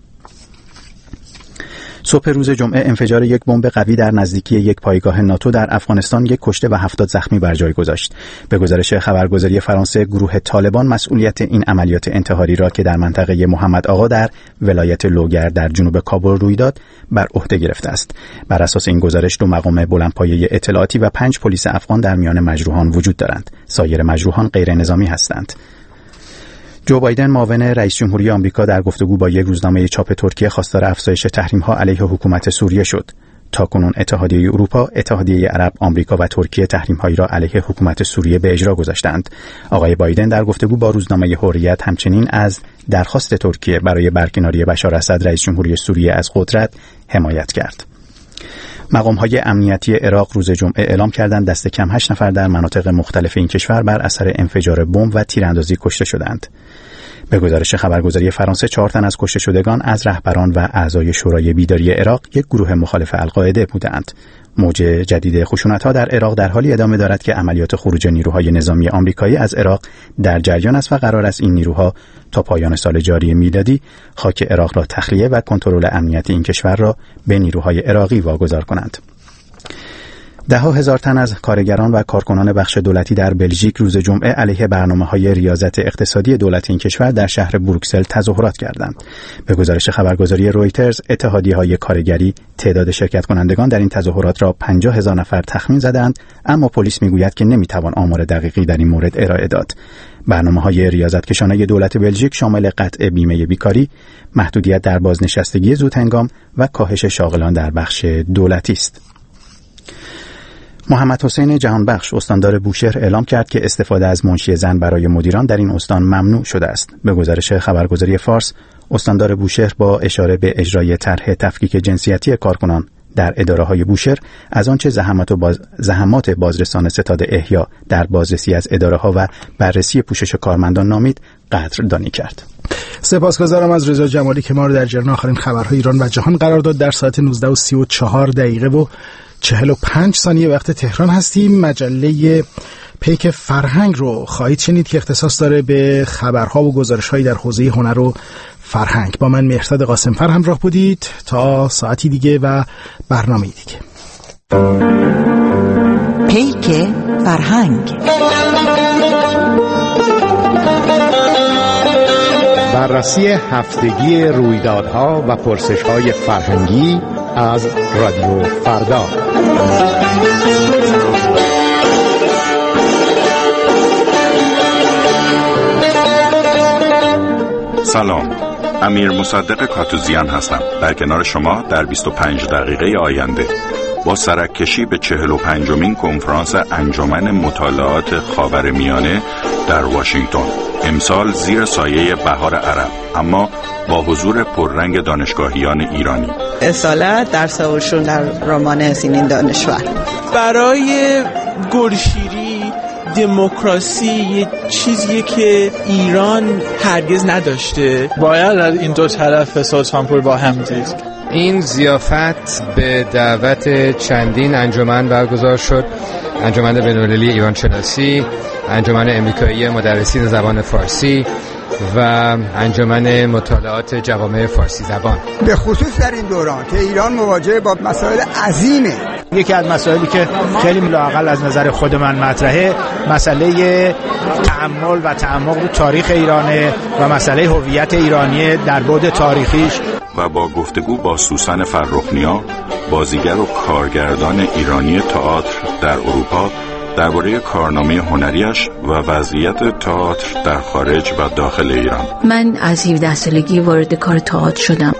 صبح روز جمعه انفجار یک بمب قوی در نزدیکی یک پایگاه ناتو در افغانستان یک کشته و 70 زخمی بر جای گذاشت. به گزارش خبرگزاری فرانسه، گروه طالبان مسئولیت این عملیات انتحاری را که در منطقه محمد آقا در ولایت لوگر در جنوب کابل روی داد بر عهده گرفته است. بر اساس این گزارش 2 مقام بلندپایه اطلاعاتی و 5 پلیس افغان در میان مجروحان وجود دارند. سایر مجروحان غیر نظامی هستند. جو بایدن معاون رئیس جمهوری آمریکا در گفتگو با یک روزنامه چاپ ترکیه خواستار افزایش تحریم‌ها علیه حکومت سوریه شد. تاکنون اتحادیه اروپا، اتحادیه عرب، آمریکا و ترکیه تحریم‌هایی را علیه حکومت سوریه به اجرا گذاشتند. آقای بایدن در گفتگو با روزنامه حریت همچنین از درخواست ترکیه برای برکناری بشار اسد رئیس جمهوری سوریه از قدرت حمایت کرد. مقام‌های امنیتی عراق روز جمعه اعلام کردند دست کم 8 نفر در مناطق مختلف این کشور بر اثر انفجار بمب و تیراندازی کشته شدند. به گزارش خبرگزاری فرانسه 4 تن از کشته شدگان از رهبران و اعضای شورای بیداری عراق، یک گروه مخالف القاعده بودند. موج جدید خشونت‌ها در عراق در حالی ادامه دارد که عملیات خروج نیروهای نظامی آمریکایی از عراق در جریان است و قرار است این نیروها تا پایان سال جاری میلادی خاک عراق را تخلیه و کنترل امنیتی این کشور را به نیروهای عراقی واگذار کنند. 10,000 تن از کارگران و کارکنان بخش دولتی در بلژیک روز جمعه علیه برنامه‌های ریاضت اقتصادی دولت این کشور در شهر بروکسل تظاهرات کردند. به گزارش خبرگزاری رویترز، اتحادیه‌های کارگری تعداد شرکت کنندگان در این تظاهرات را 50,000 نفر تخمین زدند، اما پلیس میگوید که نمیتوان آمار دقیقی در این مورد ارائه داد. برنامه‌های ریاضتکشانه دولت بلژیک شامل قطع بیمه بیکاری، محدودیت در بازنشستگی زودهنگام و کاهش شاغلان در بخش دولتی است. محمد حسین جهانبخش استاندار بوشهر اعلام کرد که استفاده از منشی زن برای مدیران در این استان ممنوع شده است. به گزارش خبرگزاری فارس، استاندار بوشهر با اشاره به اجرای طرح تفکیک جنسیتی کارکنان در اداره‌های بوشهر از آنچه زحمات بازرسان ستاد احیا در بازرسی از اداره‌ها و بررسی پوشش کارمندان نامید قدردانی کرد. سپاسگزارم از رضا جمالی که ما رو در جریان آخرین خبرهای ایران و جهان قرار داد. در ساعت 19:34 و 45 ثانیه وقت تهران هستیم. مجله پیک فرهنگ رو خواهید شنید که اختصاص داره به خبرها و گزارش‌هایی در حوزه هنر و فرهنگ. با من مهرداد قاسمفر همراه بودید تا ساعتی دیگه و برنامه دیگه. پیک فرهنگ، بررسی هفتگی رویدادها و پرسش‌های فرهنگی از رادیو فردا. سلام، امیر مصدق کاتوزیان هستم. در کنار شما در 25 دقیقه آینده با سرکشی به 45مین کنفرانس انجمن مطالعات خاورمیانه در واشنگتن، امسال زیر سایه بهار عرب، اما با حضور پررنگ دانشگاهیان ایرانی. اصالت در سوالشون در رمان سیمین دانشور. برای گلشیری دموکراسی یه چیزیه که ایران هرگز نداشته. باید از این دو طرف سلطانپور با هم دید. این ضیافت به دعوت چندین انجمن برگزار شد: انجمن بین‌المللی ایران شناسی، انجمن امریکایی مدرسین زبان فارسی و انجمن مطالعات جوامع فارسی زبان. به خصوص در این دوران که ایران مواجه با مسائل عظیمه. یکی از مسائلی که خیلی لااقل از نظر خود من مطرحه، مسئله تأمل و تعمق رو تاریخ ایرانه و مسئله هویت ایرانی در بعد تاریخیش. و با گفتگو با سوسن فرخنیا، بازیگر و کارگردان ایرانی تئاتر در اروپا، درباره کارنامه هنریش و وضعیت تئاتر در خارج و داخل ایران. من از 17 سالگی وارد کار تئاتر شدم.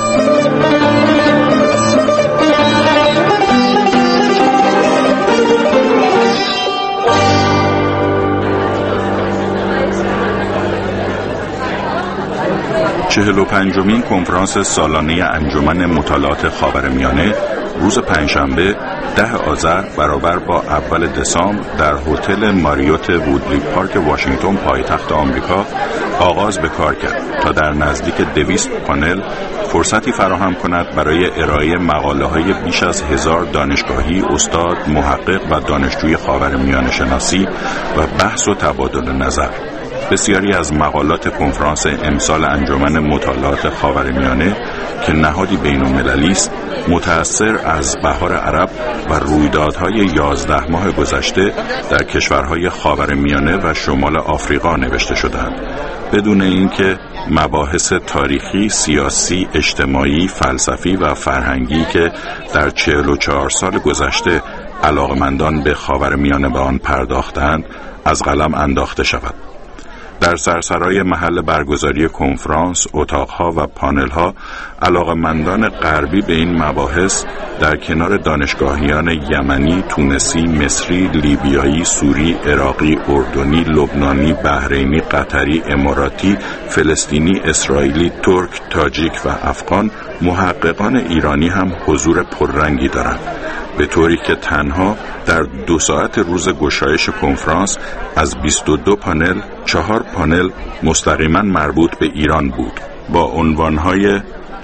چهل و پنجمین کنفرانس سالانه انجمن مطالعات خاورمیانه روز پنجشنبه 10 آذر برابر با اول دسامبر در هتل ماریوت وودلی پارک واشنگتن پایتخت آمریکا آغاز به کار کرد تا در نزدیک 200 پانل فرصتی فراهم کند برای ارائه مقاله‌های بیش از 1000 دانشگاهی، استاد، محقق و دانشجوی خاورمیانه شناسی و بحث و تبادل نظر. بسیاری از مقالات کنفرانس امسال انجمن مطالعات خاورمیانه که نهادی بین‌المللی است، متأثر از بهار عرب و رویدادهای 11 ماه گذشته در کشورهای خاورمیانه و شمال آفریقا نوشته شدند، بدون اینکه مباحث تاریخی، سیاسی، اجتماعی، فلسفی و فرهنگی که در 44 سال گذشته علاقمندان به خاورمیانه به آن پرداختند از قلم انداخته شود. در سرسرای محل برگزاری کنفرانس، اتاقها و پانلها علاقمندان غربی به این مباحث در کنار دانشگاهیان یمنی، تونسی، مصری، لیبیایی، سوری، عراقی، اردنی، لبنانی، بحرینی، قطری، اماراتی، فلسطینی، اسرائیلی، ترک، تاجیک و افغان محققان ایرانی هم حضور پررنگی دارند، به طوری که تنها در 2 ساعت روز گشایش کنفرانس از 22 پانل 4 پانل مستقیما مربوط به ایران بود با عنوانهای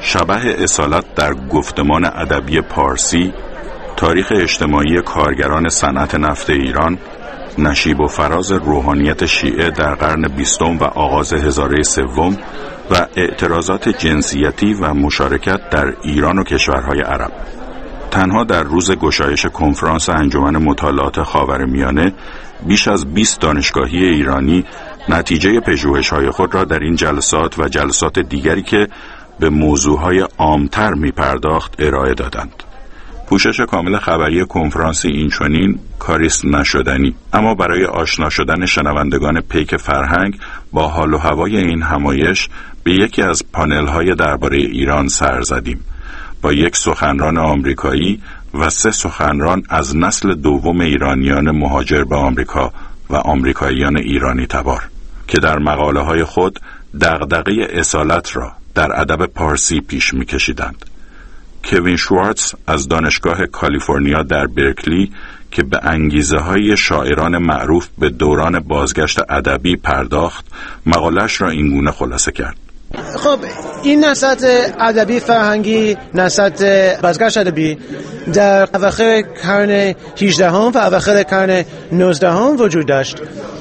شبح اصالت در گفتمان ادبی پارسی، تاریخ اجتماعی کارگران صنعت نفت ایران، نشیب و فراز روحانیت شیعه در قرن 20 و آغاز هزاره سوم و اعتراضات جنسیتی و مشارکت در ایران و کشورهای عرب. تنها در روز گشایش کنفرانس انجمن مطالعات خاورمیانه بیش از 20 دانشگاهی ایرانی نتیجه پژوهش‌های خود را در این جلسات و جلسات دیگری که به موضوعهای عامتر می‌پرداخت ارائه دادند. پوشش کامل خبری کنفرانس اینچنین کاریست نشدنی، اما برای آشنا شدن شنوندگان پیک فرهنگ با حال و هوای این همایش به یکی از پانل‌های درباره ایران سر زدیم با 1 سخنران آمریکایی و 3 سخنران از نسل دوم ایرانیان مهاجر به آمریکا و آمریکاییان ایرانی تبار که در مقاله‌های خود دغدغه اصالت را در ادب پارسی پیش می‌کشیدند. کوین شوارتز از دانشگاه کالیفرنیا در برکلی که به انگیزه‌های شاعران معروف به دوران بازگشت ادبی پرداخت، مقاله‌اش را اینگونه خلاصه کرد: خب این نسبت ادبی فرهنگی، نسبت بازگشت ادبی در اواخر قرن 18 و اواخر قرن 19 وجود داشت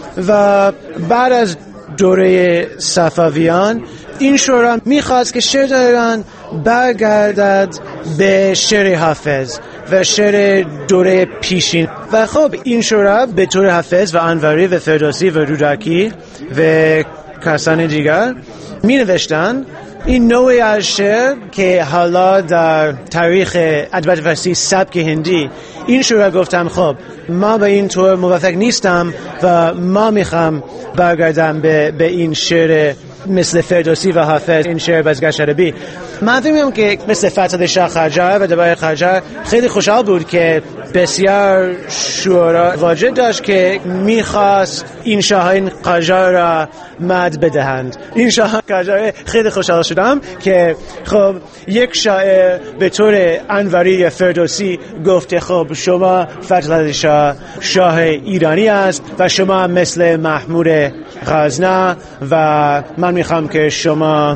و بعد از دوره صفویان این شورا میخواست که شعر در ایران برگردد به شعر حافظ و شعر دوره پیشین و خب این شورا به طور حافظ و انوری و فردوسی و رودکی و کسان دیگر می نوشتن این نوعی از شعر که حالا در تاریخ ادبیات فارسی سبک هندی این شورا گفتم خب ما به این طور موافق نیستم و ما میخوام برگردم به این شعر مثل فردوسی و حافظ، این شعر بازگشت ادبی. من فکر می‌کنم که مثل فتح شاه قاجار و دربار قاجار خیلی خوشحال بود که بسیار شورا واجد داشت که میخواست این شاهین قاجار را مد بدهند. این شاه قاجار خیلی خوشحال شدم که خب یک شاعر به طور انوری یا فردوسی گفته خب شما فتح شاه ایرانی است و شما مثل محمود غزنه و من میخوام که شما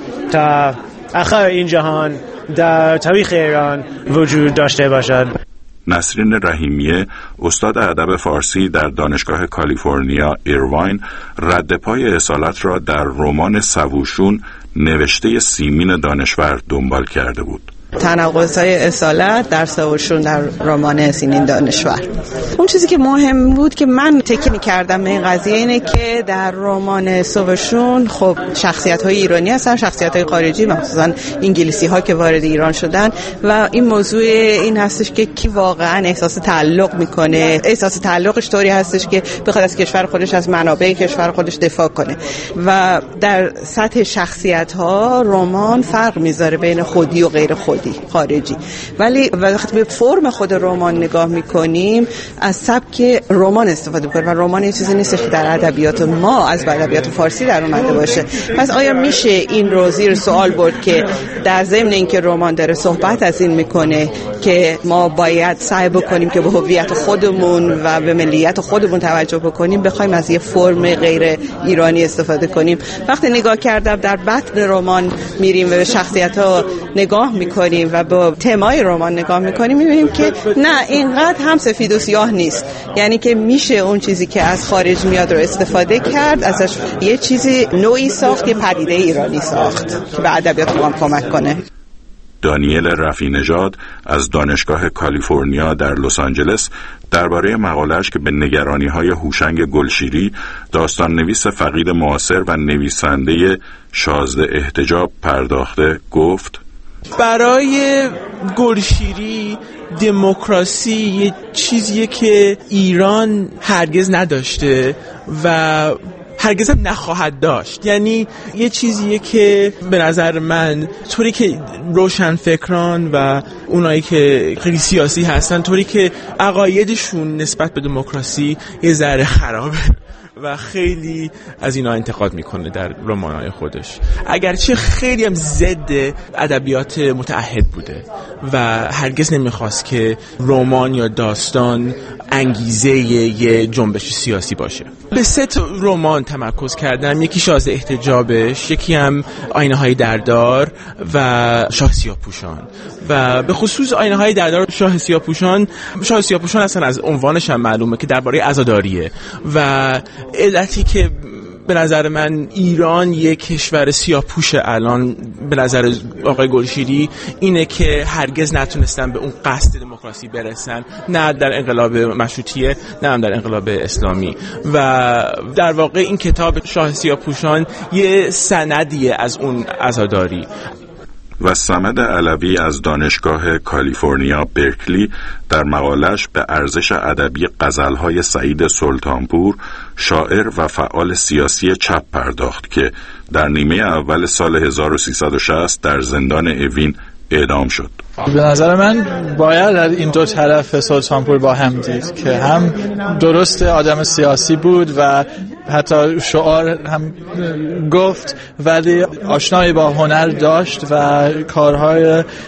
تا آخر این جهان در تاریخ ایران وجود داشته باشد. نسرین رحیمیه، استاد ادب فارسی در دانشگاه کالیفرنیا ایرواین، رد پای اصالت را در رمان سووشون نوشته سیمین دانشور دنبال کرده بود. تناقض‌های اصالت در سووشون در رمان سیمین دانشور. اون چیزی که مهم بود که من تکیه می‌کردم به این قضیه اینه که در رمان سووشون خب شخصیت‌های ایرانی هستن، شخصیت‌های خارجی، مثلا انگلیسی‌ها که وارد ایران شدن و این موضوع این هستش که کی واقعا احساس تعلق می‌کنه. احساس تعلقش طوری هستش که بخواد از کشور خودش، از منابع کشور خودش دفاع کنه و در سطح شخصیت‌ها رمان فرق می‌ذاره بین خودی و غیر خودی، خارجی. ولی وقتی به فرم خود رمان نگاه میکنیم از سبک رمان استفاده میکنیم و رمان یه چیزی نیستش که در ادبیات ما از ادبیات فارسی در اومده باشه. پس آیا میشه این رو زیر سوال برد که در ضمن اینکه رمان داره صحبت از این میکنه که ما باید سعی بکنیم که به هویت خودمون و به ملیت خودمون توجه بکنیم، بخوایم از یه فرم غیر ایرانی استفاده کنیم؟ وقتی نگاه کردم در بطن رمان میریم و به شخصیت‌ها نگاه میکنیم و با تمای رمان نگاه میکنیم میبینیم که نه اینقدر هم سفید و سیاه نیست، یعنی که میشه اون چیزی که از خارج میاد رو استفاده کرد، ازش یه چیزی نوعی ساخت، یه پدیده ایرانی ساخت که به ادبیات ما کمک کنه. دانیل رفیع نژاد از دانشگاه کالیفرنیا در لس آنجلس درباره مقاله‌اش که به نگرانی‌های هوشنگ گلشیری، داستان نویس فقید معاصر و نویسنده شازده احتجاب پرداخته گفت: برای گلشیری دموکراسی یه چیزیه که ایران هرگز نداشته و هرگز هم نخواهد داشت. یعنی یه چیزیه که به نظر من طوری که روشنفکران و اونایی که خیلی سیاسی هستن، طوری که عقایدشون نسبت به دموکراسی یه ذره خرابه و خیلی از اینا انتقاد میکنه در رمان‌های خودش، اگرچه خیلی هم ضد ادبیات متعهد بوده و هرگز نمیخواست که رمان یا داستان انگیزه یه جنبش سیاسی باشه. به 3 رمان تمرکز کردم، یکی شازده احتجابش، یکی هم آینه‌های دردار و شاه سیاه‌پوشان. و به خصوص آینه‌های دردار شاه سیاه‌پوشان اصلا از عنوانش هم معلومه که درباره عزاداریه و علتی که به نظر من ایران یک کشور سیاه‌پوش الان به نظر آقای گلشیری اینه که هرگز نتونستن به اون قصد دموکراسی برسن، نه در انقلاب مشروطیه نه هم در انقلاب اسلامی. و در واقع این کتاب شاه سیاه‌پوشان یه سندیه از اون عزاداری. و صمد علوی از دانشگاه کالیفرنیا برکلی در مقاله‌اش به ارزش ادبی غزل‌های سعید سلطانپور، شاعر و فعال سیاسی چپ پرداخت که در نیمه اول سال 1360 در زندان اوین اعدام شد. به نظر من باید در این دو طرف سلطانپور با هم دید که هم درست آدم سیاسی بود و حتی شعار هم گفت، ولی آشنایی با هنر داشت و کارهای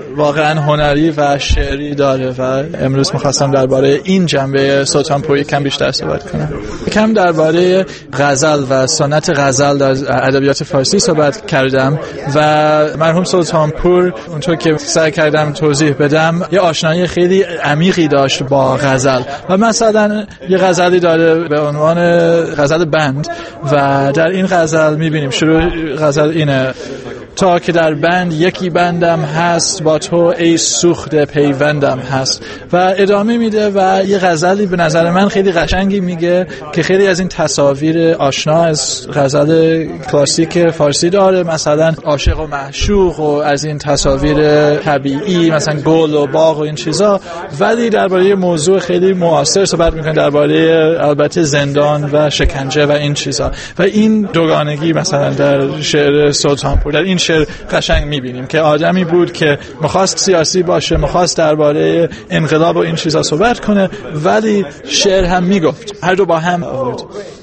واقعا هنری و شعری داره و امروز میخواستم درباره این جنبه سلطانپوری کم بیشتر صحبت کنم. کم درباره غزل و سنت غزل در ادبیات فارسی صحبت کردم و مرحوم سلطانپور اونطور که سعی کردم توضیح بدم یه آشنایی خیلی عمیقی داشت با غزل و مثلا یه غزلی داره به عنوان غزل بند و در این غزل میبینیم شروع غزل اینه: تا که در بند یکی بندم هست، با تو ای سوخته پیوندم هست. و ادامه میده و یه غزلی به نظر من خیلی قشنگی میگه که خیلی از این تصاویر آشنا از غزل کلاسیک فارسی داره، مثلا عاشق و معشوق و از این تصاویر طبیعی مثلا گل و باغ و این چیزا، ولی درباره موضوع خیلی معاصر صحبت میکنه، درباره البته زندان و شکنجه و این چیزا. و این دوگانگی مثلا در شعر سلطانپور، در این شعر قشنگ میبینیم که آدمی بود که میخواست سیاسی باشه، میخواست درباره انقلاب و این چیزا صحبت کنه، ولی شعر هم میگفت. هر دو با هم بود.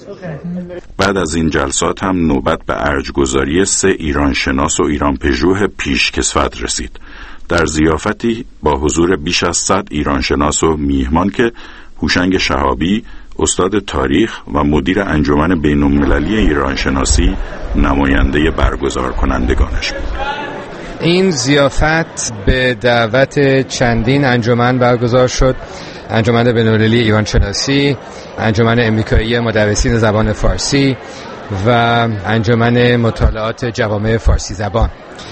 بعد از این جلسات هم نوبت به ارجگذاری 3 ایران شناس و ایران پژوه پیشکسوت رسید. در ضیافتی با حضور بیش از 100 ایران شناس و میهمان که هوشنگ شهابی استاد تاریخ و مدیر انجمن بین‌المللی ایران شناسی نماینده برگزار کنندگانش بود. این ضیافت به دعوت چندین انجمن برگزار شد: انجمن بین‌المللی ایران شناسی، انجمن امریکایی مدرسین زبان فارسی و انجمن مطالعات جوامع فارسی زبان.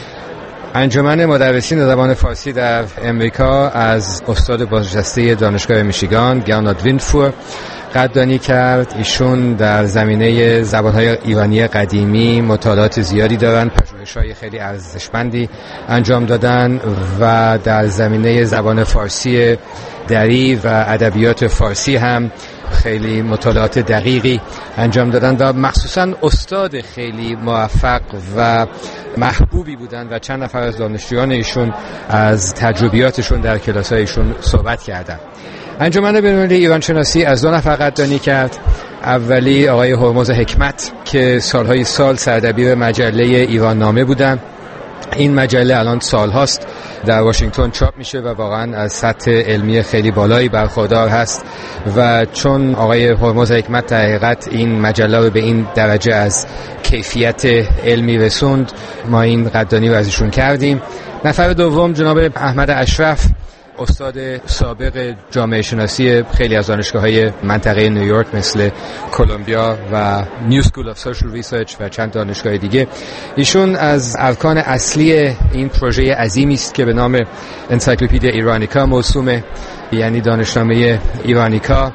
انجمن مدرسین زبان فارسی در امریکا از استاد بازنشسته دانشگاه میشیگان گرنارد ویندفور قدردانی کرد. ایشون در زمینه زبان‌های ایرانی قدیمی مطالعات زیادی دارن، پژوهش‌های خیلی ارزشمندی انجام دادن و در زمینه زبان فارسی دری و ادبیات فارسی هم خیلی مطالعات دقیقی انجام دادن و مخصوصاً استاد خیلی موفق و محبوبی بودن و چند نفر از دانشجویان ایشون از تجربیاتشون در کلاس‌هایشون صحبت کردن. انجمن بین‌المللی ایران شناسی از 2 نفر قدردانی کرد. اولی آقای هرمز حکمت که سالهای سال سردبیر مجله ایران نامه بودن. این مجله الان سالهاست در واشنگتن چاپ میشه و واقعا از سطح علمی خیلی بالایی برخوردار هست و چون آقای هرمز حکمت در حقیقت این مجله رو به این درجه از کیفیت علمی رسوند، ما این قدردانی رو ازشون کردیم. نفر دوم جناب احمد اشرف، استاد سابق جامعه شناسی خیلی از دانشگاه‌های منطقه نیویورک مثل کلمبیا و نیو اسکول آف سوشال ریسرچ و چند دانشگاه دیگه. ایشون از ارکان اصلی این پروژه عظیمی است که به نام انسایکلوپدیا ایرانیکا موسومه، یعنی دانشنامه ایرانیکا،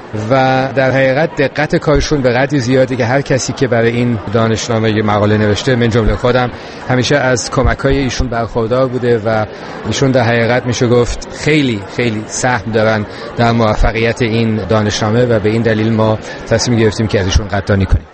و در حقیقت دقت کارشون به قدری زیاده که هر کسی که برای این دانشنامه مقاله نوشته، من جمله خودم، همیشه از کمک‌های ایشون برخوردار بوده و ایشون در حقیقت میشه گفت خیلی خیلی سهم دارن در موفقیت این دانشنامه و به این دلیل ما تصمیم گرفتیم که ازشون قدردانی کنیم.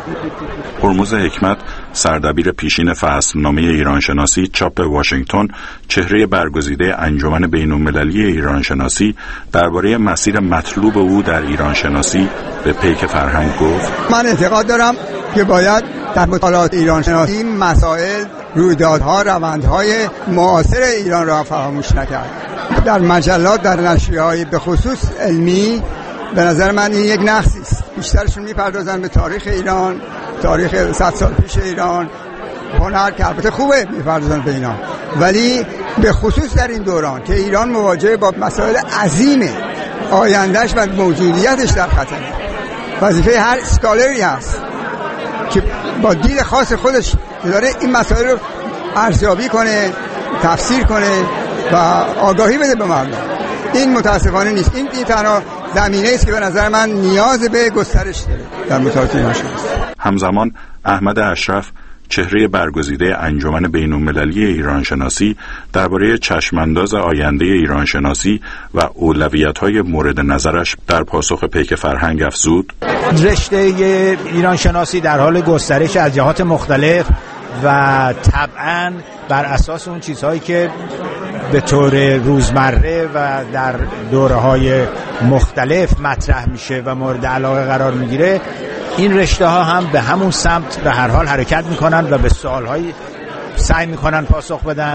هرمز حکمت، سردبیر پیشین فصلنامه ایران شناسی چاپ واشنگتن، چهره برگزیده انجمن بین‌المللی ایران شناسی، درباره مسیر مطلوب او در ایران شناسی به پیک فرهنگ گفت: من اعتقاد دارم که باید در مطالعات ایران شناسی مسائل، رویدادها، روندهای معاصر ایران را فراموش نکرد. در مجلات، در نشریه‌های به خصوص علمی، به نظر من این یک نقصی است. بیشترشون میپردازن به تاریخ ایران، تاریخ 100 سال پیش ایران، هنر که البته خوبه میپردازن به اینا، ولی به خصوص در این دوران که ایران مواجه با مسائل عظیمه، آیندهش و موجودیتش در خطره. وظیفه هر اسکالری هست که با دید خاص خودش داره این مسائل رو ارزیابی کنه، تفسیر کنه و آگاهی بده به مردم. این متاسفانه نیست. این تنها زمینه است که به نظر من نیاز به گسترش داره در مطالعات ایران شناسی. همزمان احمد اشرف، چهره برگزیده انجمن بین‌المللی ایران شناسی، درباره چشمانداز آینده ایران شناسی و اولویت‌های مورد نظرش در پاسخ پیک فرهنگ افزود: رشته ایران شناسی در حال گسترش از جهات مختلف و طبعاً بر اساس اون چیزهایی که به طور روزمره و در دوره‌های مختلف مطرح میشه و مورد علاقه قرار میگیره، این رشته ها هم به همون سمت به هر حال حرکت میکنن و به سوال‌های سعی میکنن پاسخ بدن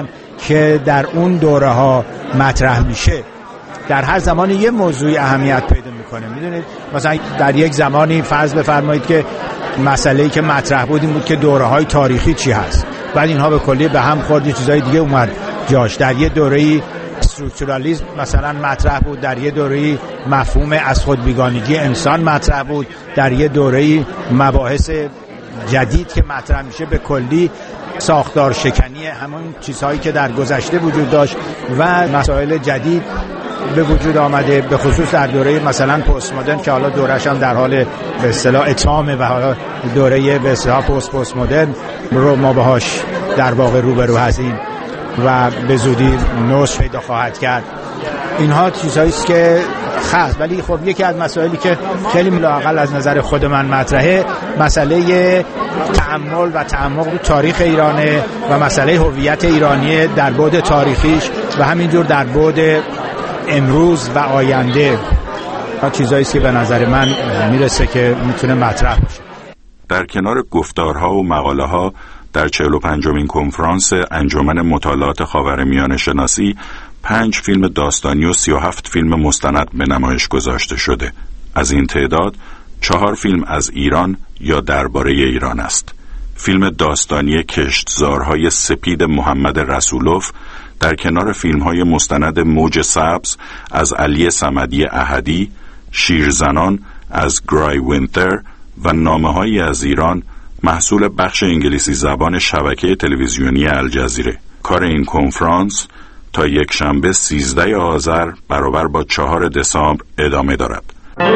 که در اون دوره ها مطرح میشه در هر زمانی یه موضوعی اهمیت پیدا میکنه. میدونید مثلا در یک زمانی فرض بفرمایید که مسئله‌ای که مطرح بود این بود که دوره‌های تاریخی چی هست، بعد اینها به کلی به هم خورد، یه چیزای دیگه اومد جاش. در یه دوره‌ای استروکتورالیسم مثلا مطرح بود، در یه دوره‌ای مفهوم از خود بیگانگی انسان مطرح بود، در یه دوره‌ای مباحث جدید که مطرح میشه به کلی ساختار شکنی همون چیزهایی که در گذشته وجود داشت و مسائل جدید به وجود آمده، به خصوص در دوره مثلا پست مدرن که حالا دورش هم در حال به اصطلاح اتمامه و حالا دوره به اصطلاح پست مدرن رو ما باهاش در واقع روبرو هستیم و به زودی نوش پیدا خواهد کرد. اینها چیزهایی است که خاص، ولی خب یکی از مسائلی که خیلی لااقل از نظر خود من مطرحه مسئله تأمل و تعمق رو تاریخ ایرانه و مسئله هویت ایرانی در بعد تاریخیش و همینجور در بعد امروز و آینده. چیزایی است که به نظر من میرسه که میتونه مطرح باشه. در کنار گفتارها و مقاله‌ها در 45مین کنفرانس انجمن مطالعات خاورمیانه شناسی 5 فیلم داستانی و 37 فیلم مستند به نمایش گذاشته شده. از این تعداد 4 فیلم از ایران یا درباره ایران است. فیلم داستانی کشتزارهای سپید محمد رسولوف در کنار فیلم‌های مستند موج سبز از علی صمدی احدی، شیرزنان از گرای وینتر و نامه‌هایی از ایران محصول بخش انگلیسی زبان شبکه تلویزیونی الجزیره. کار این کنفرانس تا یک شنبه 13 آذر برابر با 4 دسامبر ادامه دارد.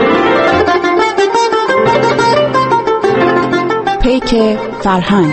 پیک فرهنگ.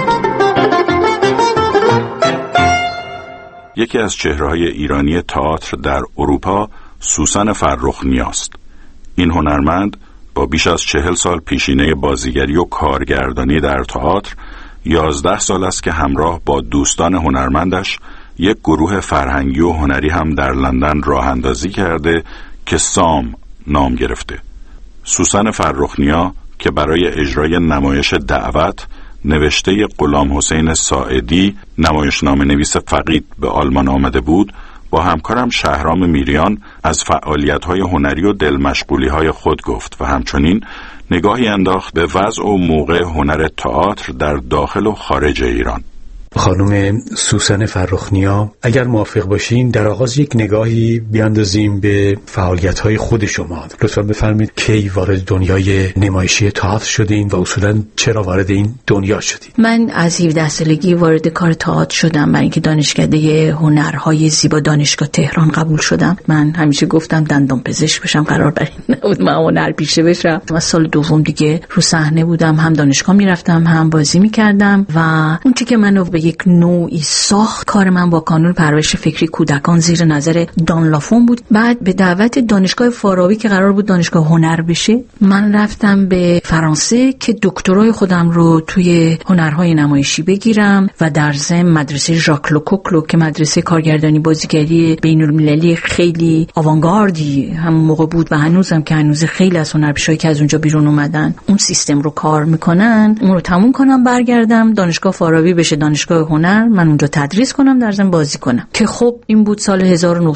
یکی از چهره‌های ایرانی تئاتر در اروپا سوسن فرخنیا است. این هنرمند با بیش از 40 سال پیشینه بازیگری و کارگردانی در تئاتر 11 سال است که همراه با دوستان هنرمندش یک گروه فرهنگی و هنری هم در لندن راه اندازی کرده که سام نام گرفته. سوسن فرخنیا که برای اجرای نمایش دعوت نوشته غلام حسین ساعدی نمایشنامه نویس فقید به آلمان آمده بود، با همکارم شهرام میریان از فعالیت‌های هنری و دلمشغولی‌های خود گفت و همچنین نگاهی انداخت به وضع و موقع هنر تئاتر در داخل و خارج ایران. خانم سوسن فرخنیا، اگر موافق باشین در آغاز یک نگاهی بیاندازیم به فعالیت‌های خود شما. لطفاً بفرمایید کی وارد دنیای نمایشی تئاتر شدین و اصولاً چرا وارد این دنیا شدین؟ من از 17 سالگی وارد کار تئاتر شدم، برای اینکه دانشکده هنرهای زیبا دانشگاه تهران قبول شدم. من همیشه گفتم دندان پزشک بشم، قرار بر این نبود من هنرپیشه بشم. من سال دوم دیگه رو صحنه بودم، هم دانشگاه میرفتم هم بازی میکردم و اون چیزی که منو به یک نوعی ساخت کار من با کانون پرورش فکری کودکان زیر نظر دان لافون بود. بعد به دعوت دانشگاه فارابی که قرار بود دانشگاه هنر بشه، من رفتم به فرانسه که دکترای خودم رو توی هنرهای نمایشی بگیرم و در ضمن مدرسه ژاک لوکوکلو که مدرسه کارگردانی بازیگری بین‌المللی خیلی آوانگاردی هم موقع بود و هنوزم که هنوز خیلی از هنرپیشه‌ای که از اونجا بیرون اومدن اون سیستم رو کار میکنن، اون رو تموم کنم برگردم دانشگاه فارابی بشه دانشگاه هنر، من اونجا تدریس کنم در ضمن بازی کنم. که خب این بود سال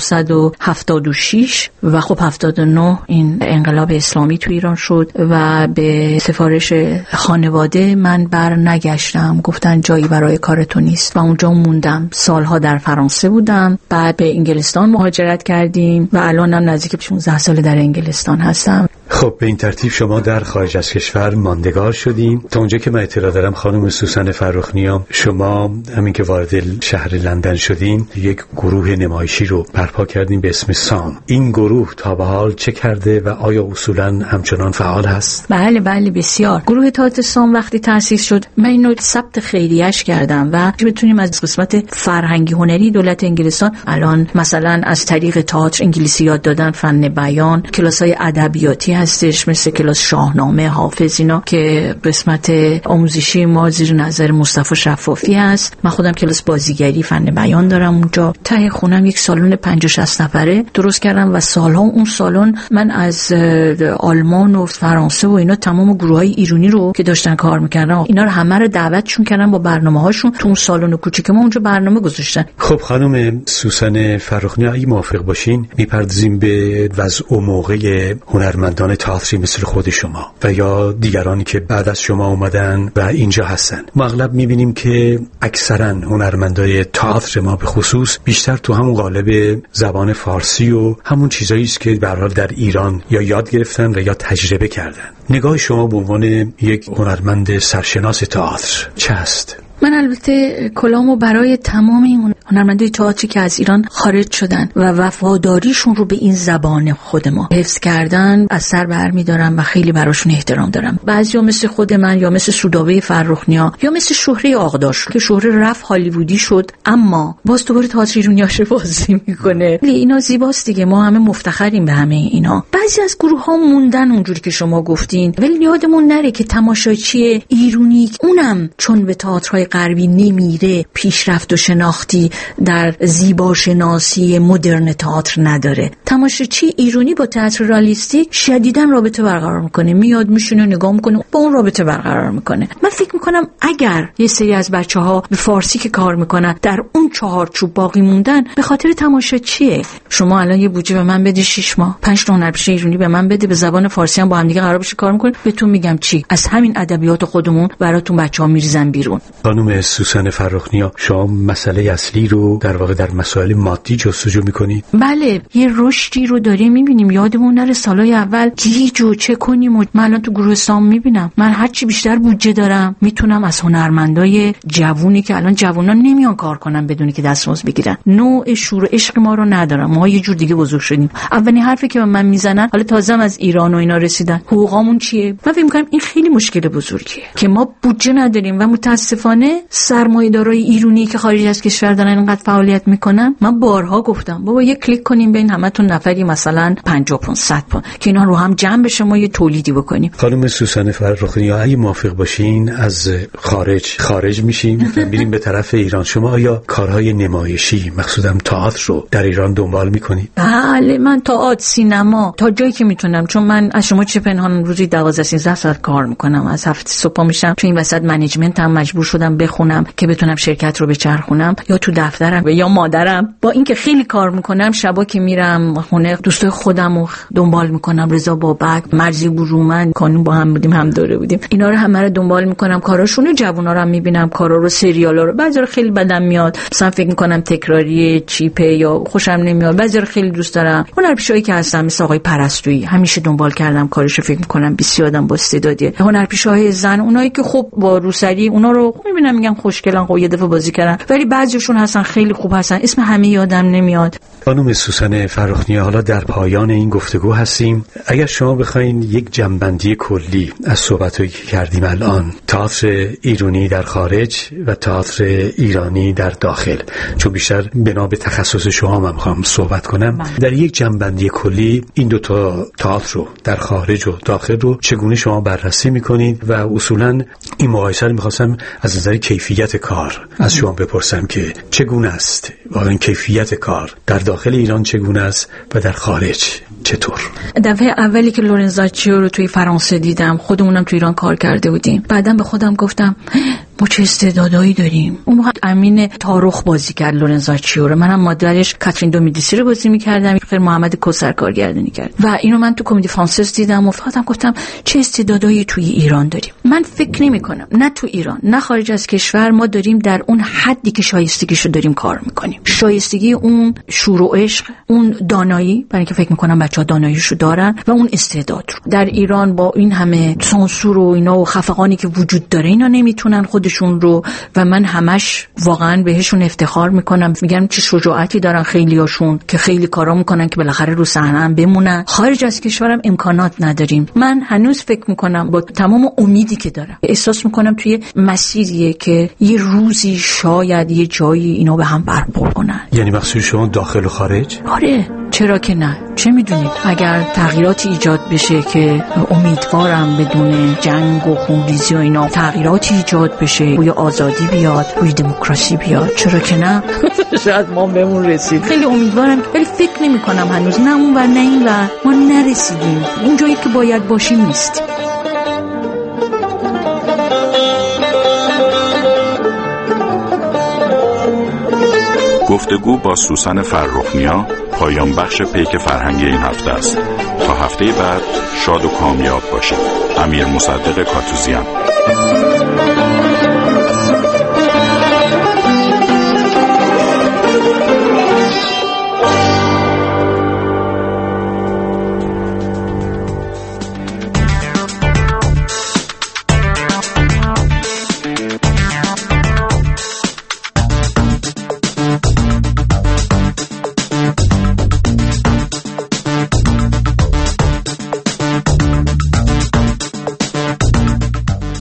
1976 و خب 79 این انقلاب اسلامی تو ایران شد و به سفارش خانواده من بر نگشتم، گفتن جایی برای کار تو نیست و اونجا موندم. سالها در فرانسه بودم، بعد به انگلستان مهاجرت کردیم و الانم نزدیک 16 سال در انگلستان هستم. خب به این ترتیب شما در خارج از کشور ماندگار شدین. تا اونجا که من اطلاع دارم خانم سوسن فرخنیا، شما همین که وارد شهر لندن شدین یک گروه نمایشی رو برپا کردین به اسم سام. این گروه تا به حال چه کرده و آیا اصولاً همچنان فعال هست؟ بله بسیار. گروه تئاتر سام وقتی تأسیس شد من اینو ثبت خیریه‌اش کردم و بتونیم از قسمت فرهنگی هنری دولت انگلستان الان مثلا از طریق تئاتر انگلیسی یاد دادن، فن بیان، کلاس‌های ادبیاتی هست هستش، مثل کلاس شاهنامه، حافظ، اینا که قسمت آموزشی ما زیر نظر مصطفی شفافی هست. من خودم کلاس بازیگری فن بیان دارم اونجا. ته خونم یک سالن 50-60 نفره درست کردم و سالها اون سالن من از آلمان و فرانسه و اینا تمام گروهای ایرانی رو که داشتن کار میکردن اینا رو همه رو دعوتشون کردم با برنامه‌هاشون تو اون سالن کوچیک ما اونجا برنامه گذاشتن. خب خانم سوسن فرخنی، اگه موافق باشین میپردازیم به وضع و موقع هنرمندان تئاتری مثل خود شما و یا دیگرانی که بعد از شما اومدن و اینجا هستن. ما اغلب میبینیم که اکثرا هنرمندای تئاتر ما به خصوص بیشتر تو همون قالب زبان فارسی و همون چیزایی است که به هر حال در ایران یا یاد گرفتن و یا تجربه کردن. نگاه شما به عنوان یک هنرمند سرشناس تئاتر چه است؟ من البته کلامو برای تمام این هنرمندای تئاتری که از ایران خارج شدن و وفاداریشون رو به این زبان خود ما حفظ کردن از سر برمی‌دارم و خیلی براشون احترام دارم. بعضیا مثل خود من یا مثل سودابه فرخنیا یا مثل شهره آقداش که شهره رفت هالیوودی شد اما باز دوباره تئاتر ایرانیاش بازی میکنه. اینا زیباست دیگه، ما همه مفتخریم به همه اینا. بعضی از گروه‌ها موندن اونجوری که شما گفتین، ولی یادمون نره که تماشاچی ایرانی اونم چون به تئاترهای غربی نمیره پیشرفت و شناختی در زیبا شناسی مدرن تئاتر نداره. تماشاچی ایرانی با تئاتر رئالیستیک شدیداً رابطه برقرار میکنه، میاد میشینه نگاه میکنه، با اون رابطه برقرار میکنه. من فکر میکنم اگر یه سری از بچه‌ها به فارسی که کار میکنن در اون چهارچوب باقی موندن به خاطر تماشاچیه. شما الان یه بودجه به من بده 6 ماه 5 تا هنرپیشه ایرانی به من بده، به زبان فارسی هم با هم دیگه قرار بشه کار میکنه، بهتون میگم چی از همین ادبیات خودمون براتون بچه‌ها میریزن بیرون. خانم سوسن فرخنیا، شما مسئله اصلی رو در واقع در مسائل مادی جستجو میکنید؟ بله، یه رشدی رو داریم میبینیم. یادمون نره سالهای اول گیج و چه کنیم و من الان تو گروهستان میبینم من هرچی بیشتر بودجه دارم میتونم از هنرمندای جوونی که الان جوونا نمیان کار کنن بدون که دستمزد بگیرن، نوع شور و عشق ما رو ندارم. ما یه جور دیگه بزرگ شدیم. اولین حرفی که به من میزنن حالا تازه از ایران و اینا رسیدن، حقوقامون چیه؟ من فکر میکنم این خیلی مشکل بزرگیه که ما بودجه نداریم و متاسفانه سرمایه‌دارای ایرانی که خارج از کشور دارن اینقدر فعالیت میکنن. من بارها گفتم بابا یه کلیک کنیم بین همتون نفری مثلا 50-100 که اینا رو هم جمع بشه ما یه تولیدی بکنیم. خانم سوسن فرخنی، اگه موافق باشین از خارج میشیم و میریم به طرف ایران. شما آیا کارهای نمایشی مقصودم تئاتر رو در ایران دنبال میکنید؟ بله، من تئاتر، سینما تا جایی که میتونم، چون من از شما چه پنهان روزی 12-13 ساعت کار میکنم. از هفته صبح میشم تو این وسط منیجمنت هم مجبور شدم بخونم که بتونم شرکت رو بچرخونم، یا تو دفترم یا مادرم. با اینکه خیلی کار میکنم شبا که میرم خونه دوستای خودم رو دنبال میکنم، رضا بابک، مرزی برومن، کانون با هم بودیم، هم دوره بودیم، اینا رو همه رو دنبال میکنم. کاراشونو، جوونا رو هم میبینم، کارا رو، سریالا رو. بعضی رو خیلی بدم میاد، مثلا فکر میکنم تکراری چیپه یا خوشم نمیاد. بعضی رو خیلی دوست دارم. هنرپیشه‌ای که هستن مثل آقای پرستویی همیشه دنبال کردم کارشو، فکر میکنم بسیار آدم با استعدادیه. هنرپیشه‌های زن، اونایی که خب با روسری اونا رو میبینم میگم خوشگلن، خب یه دفعه بازی کردن، ولی بعضیشون هستن خیلی خوب هستن، اسم همه یادم نمیاد. خانم سوسن فرخنی، حالا در پایان این گفتگو هستیم. اگر شما بخواید یک جنبندی کلی از صحبتایی که کردیم الان، تئاتر ایرانی در خارج و تئاتر ایرانی در داخل، چون بیشتر بنا به تخصص شما من میخوام صحبت کنم، در یک جنبندی کلی این دو تا تئاتر رو در خارج و داخل رو چگونه شما بررسی میکنید و اصولا این مقایسه رو میخواستم از نظر کیفیت کار از شما بپرسم که چگونه است واقعا کیفیت کار در داخل ایران، چگونه است و در خارج چطور؟ دفعه اولی که لورنزاچیو رو توی فرانسه دیدم، خودمونم توی ایران کار کرده بودیم، بعدم به خودم گفتم ما چه استعدادایی داریم. اون موقع امین تارخ بازی کرد لورنزاچیو رو، منم مادرش کاترین دومیدیسی رو بازی می‌کردم، خیر محمد کوثر کارگردانی کرد و اینو من تو کمدی فرانسز دیدم و گفتم چه استعدادایی توی ایران داریم. من فکر نمی‌کنم نه تو ایران نه خارج از کشور ما داریم در اون حدی که شایستگیشو داریم کار می‌کنیم. شایستگی اون شور و عشق، اون دانایی، برای اینکه فکر می‌کنم بچه‌ها داناییشو دارن و اون استعداد رو در ایران با این همه سانسور و اینا و خفقانی که وجود داره اینا نمیتونن خودشون رو، و من همش واقعا بهشون افتخار میکنم، میگم چه شجاعتی دارن خیلیاشون که خیلی کارا میکنن که بالاخره رو صحنه هم بمونن. خارج از کشورم امکانات نداریم. من هنوز فکر میکنم با تمام امیدی که دارم احساس میکنم توی مسیریه که یه روزی شاید یه جایی اینا به هم برخورد کنن. یعنی مقصود شما داخل و خارج؟ آره، چرا که نه؟ چه میدونید اگر تغییراتی ایجاد بشه که امیدوارم بدون جنگ و خونریزی و اینا تغییراتی ایجاد بشه، روی آزادی بیاد، روی دموکراسی بیاد، چرا که نه؟ شاید ما بهمون رسید. خیلی امیدوارم، ولی فکر نمی کنم هنوز نه اون و نه این و ما نرسیدیم اونجایی که باید باشیم نیست. گفتگو با سوسن فرخنیا پایان بخش پیک فرهنگی این هفته است. تا هفته بعد شاد و کامیاب باشید. امیر مصدق کاتوزیان.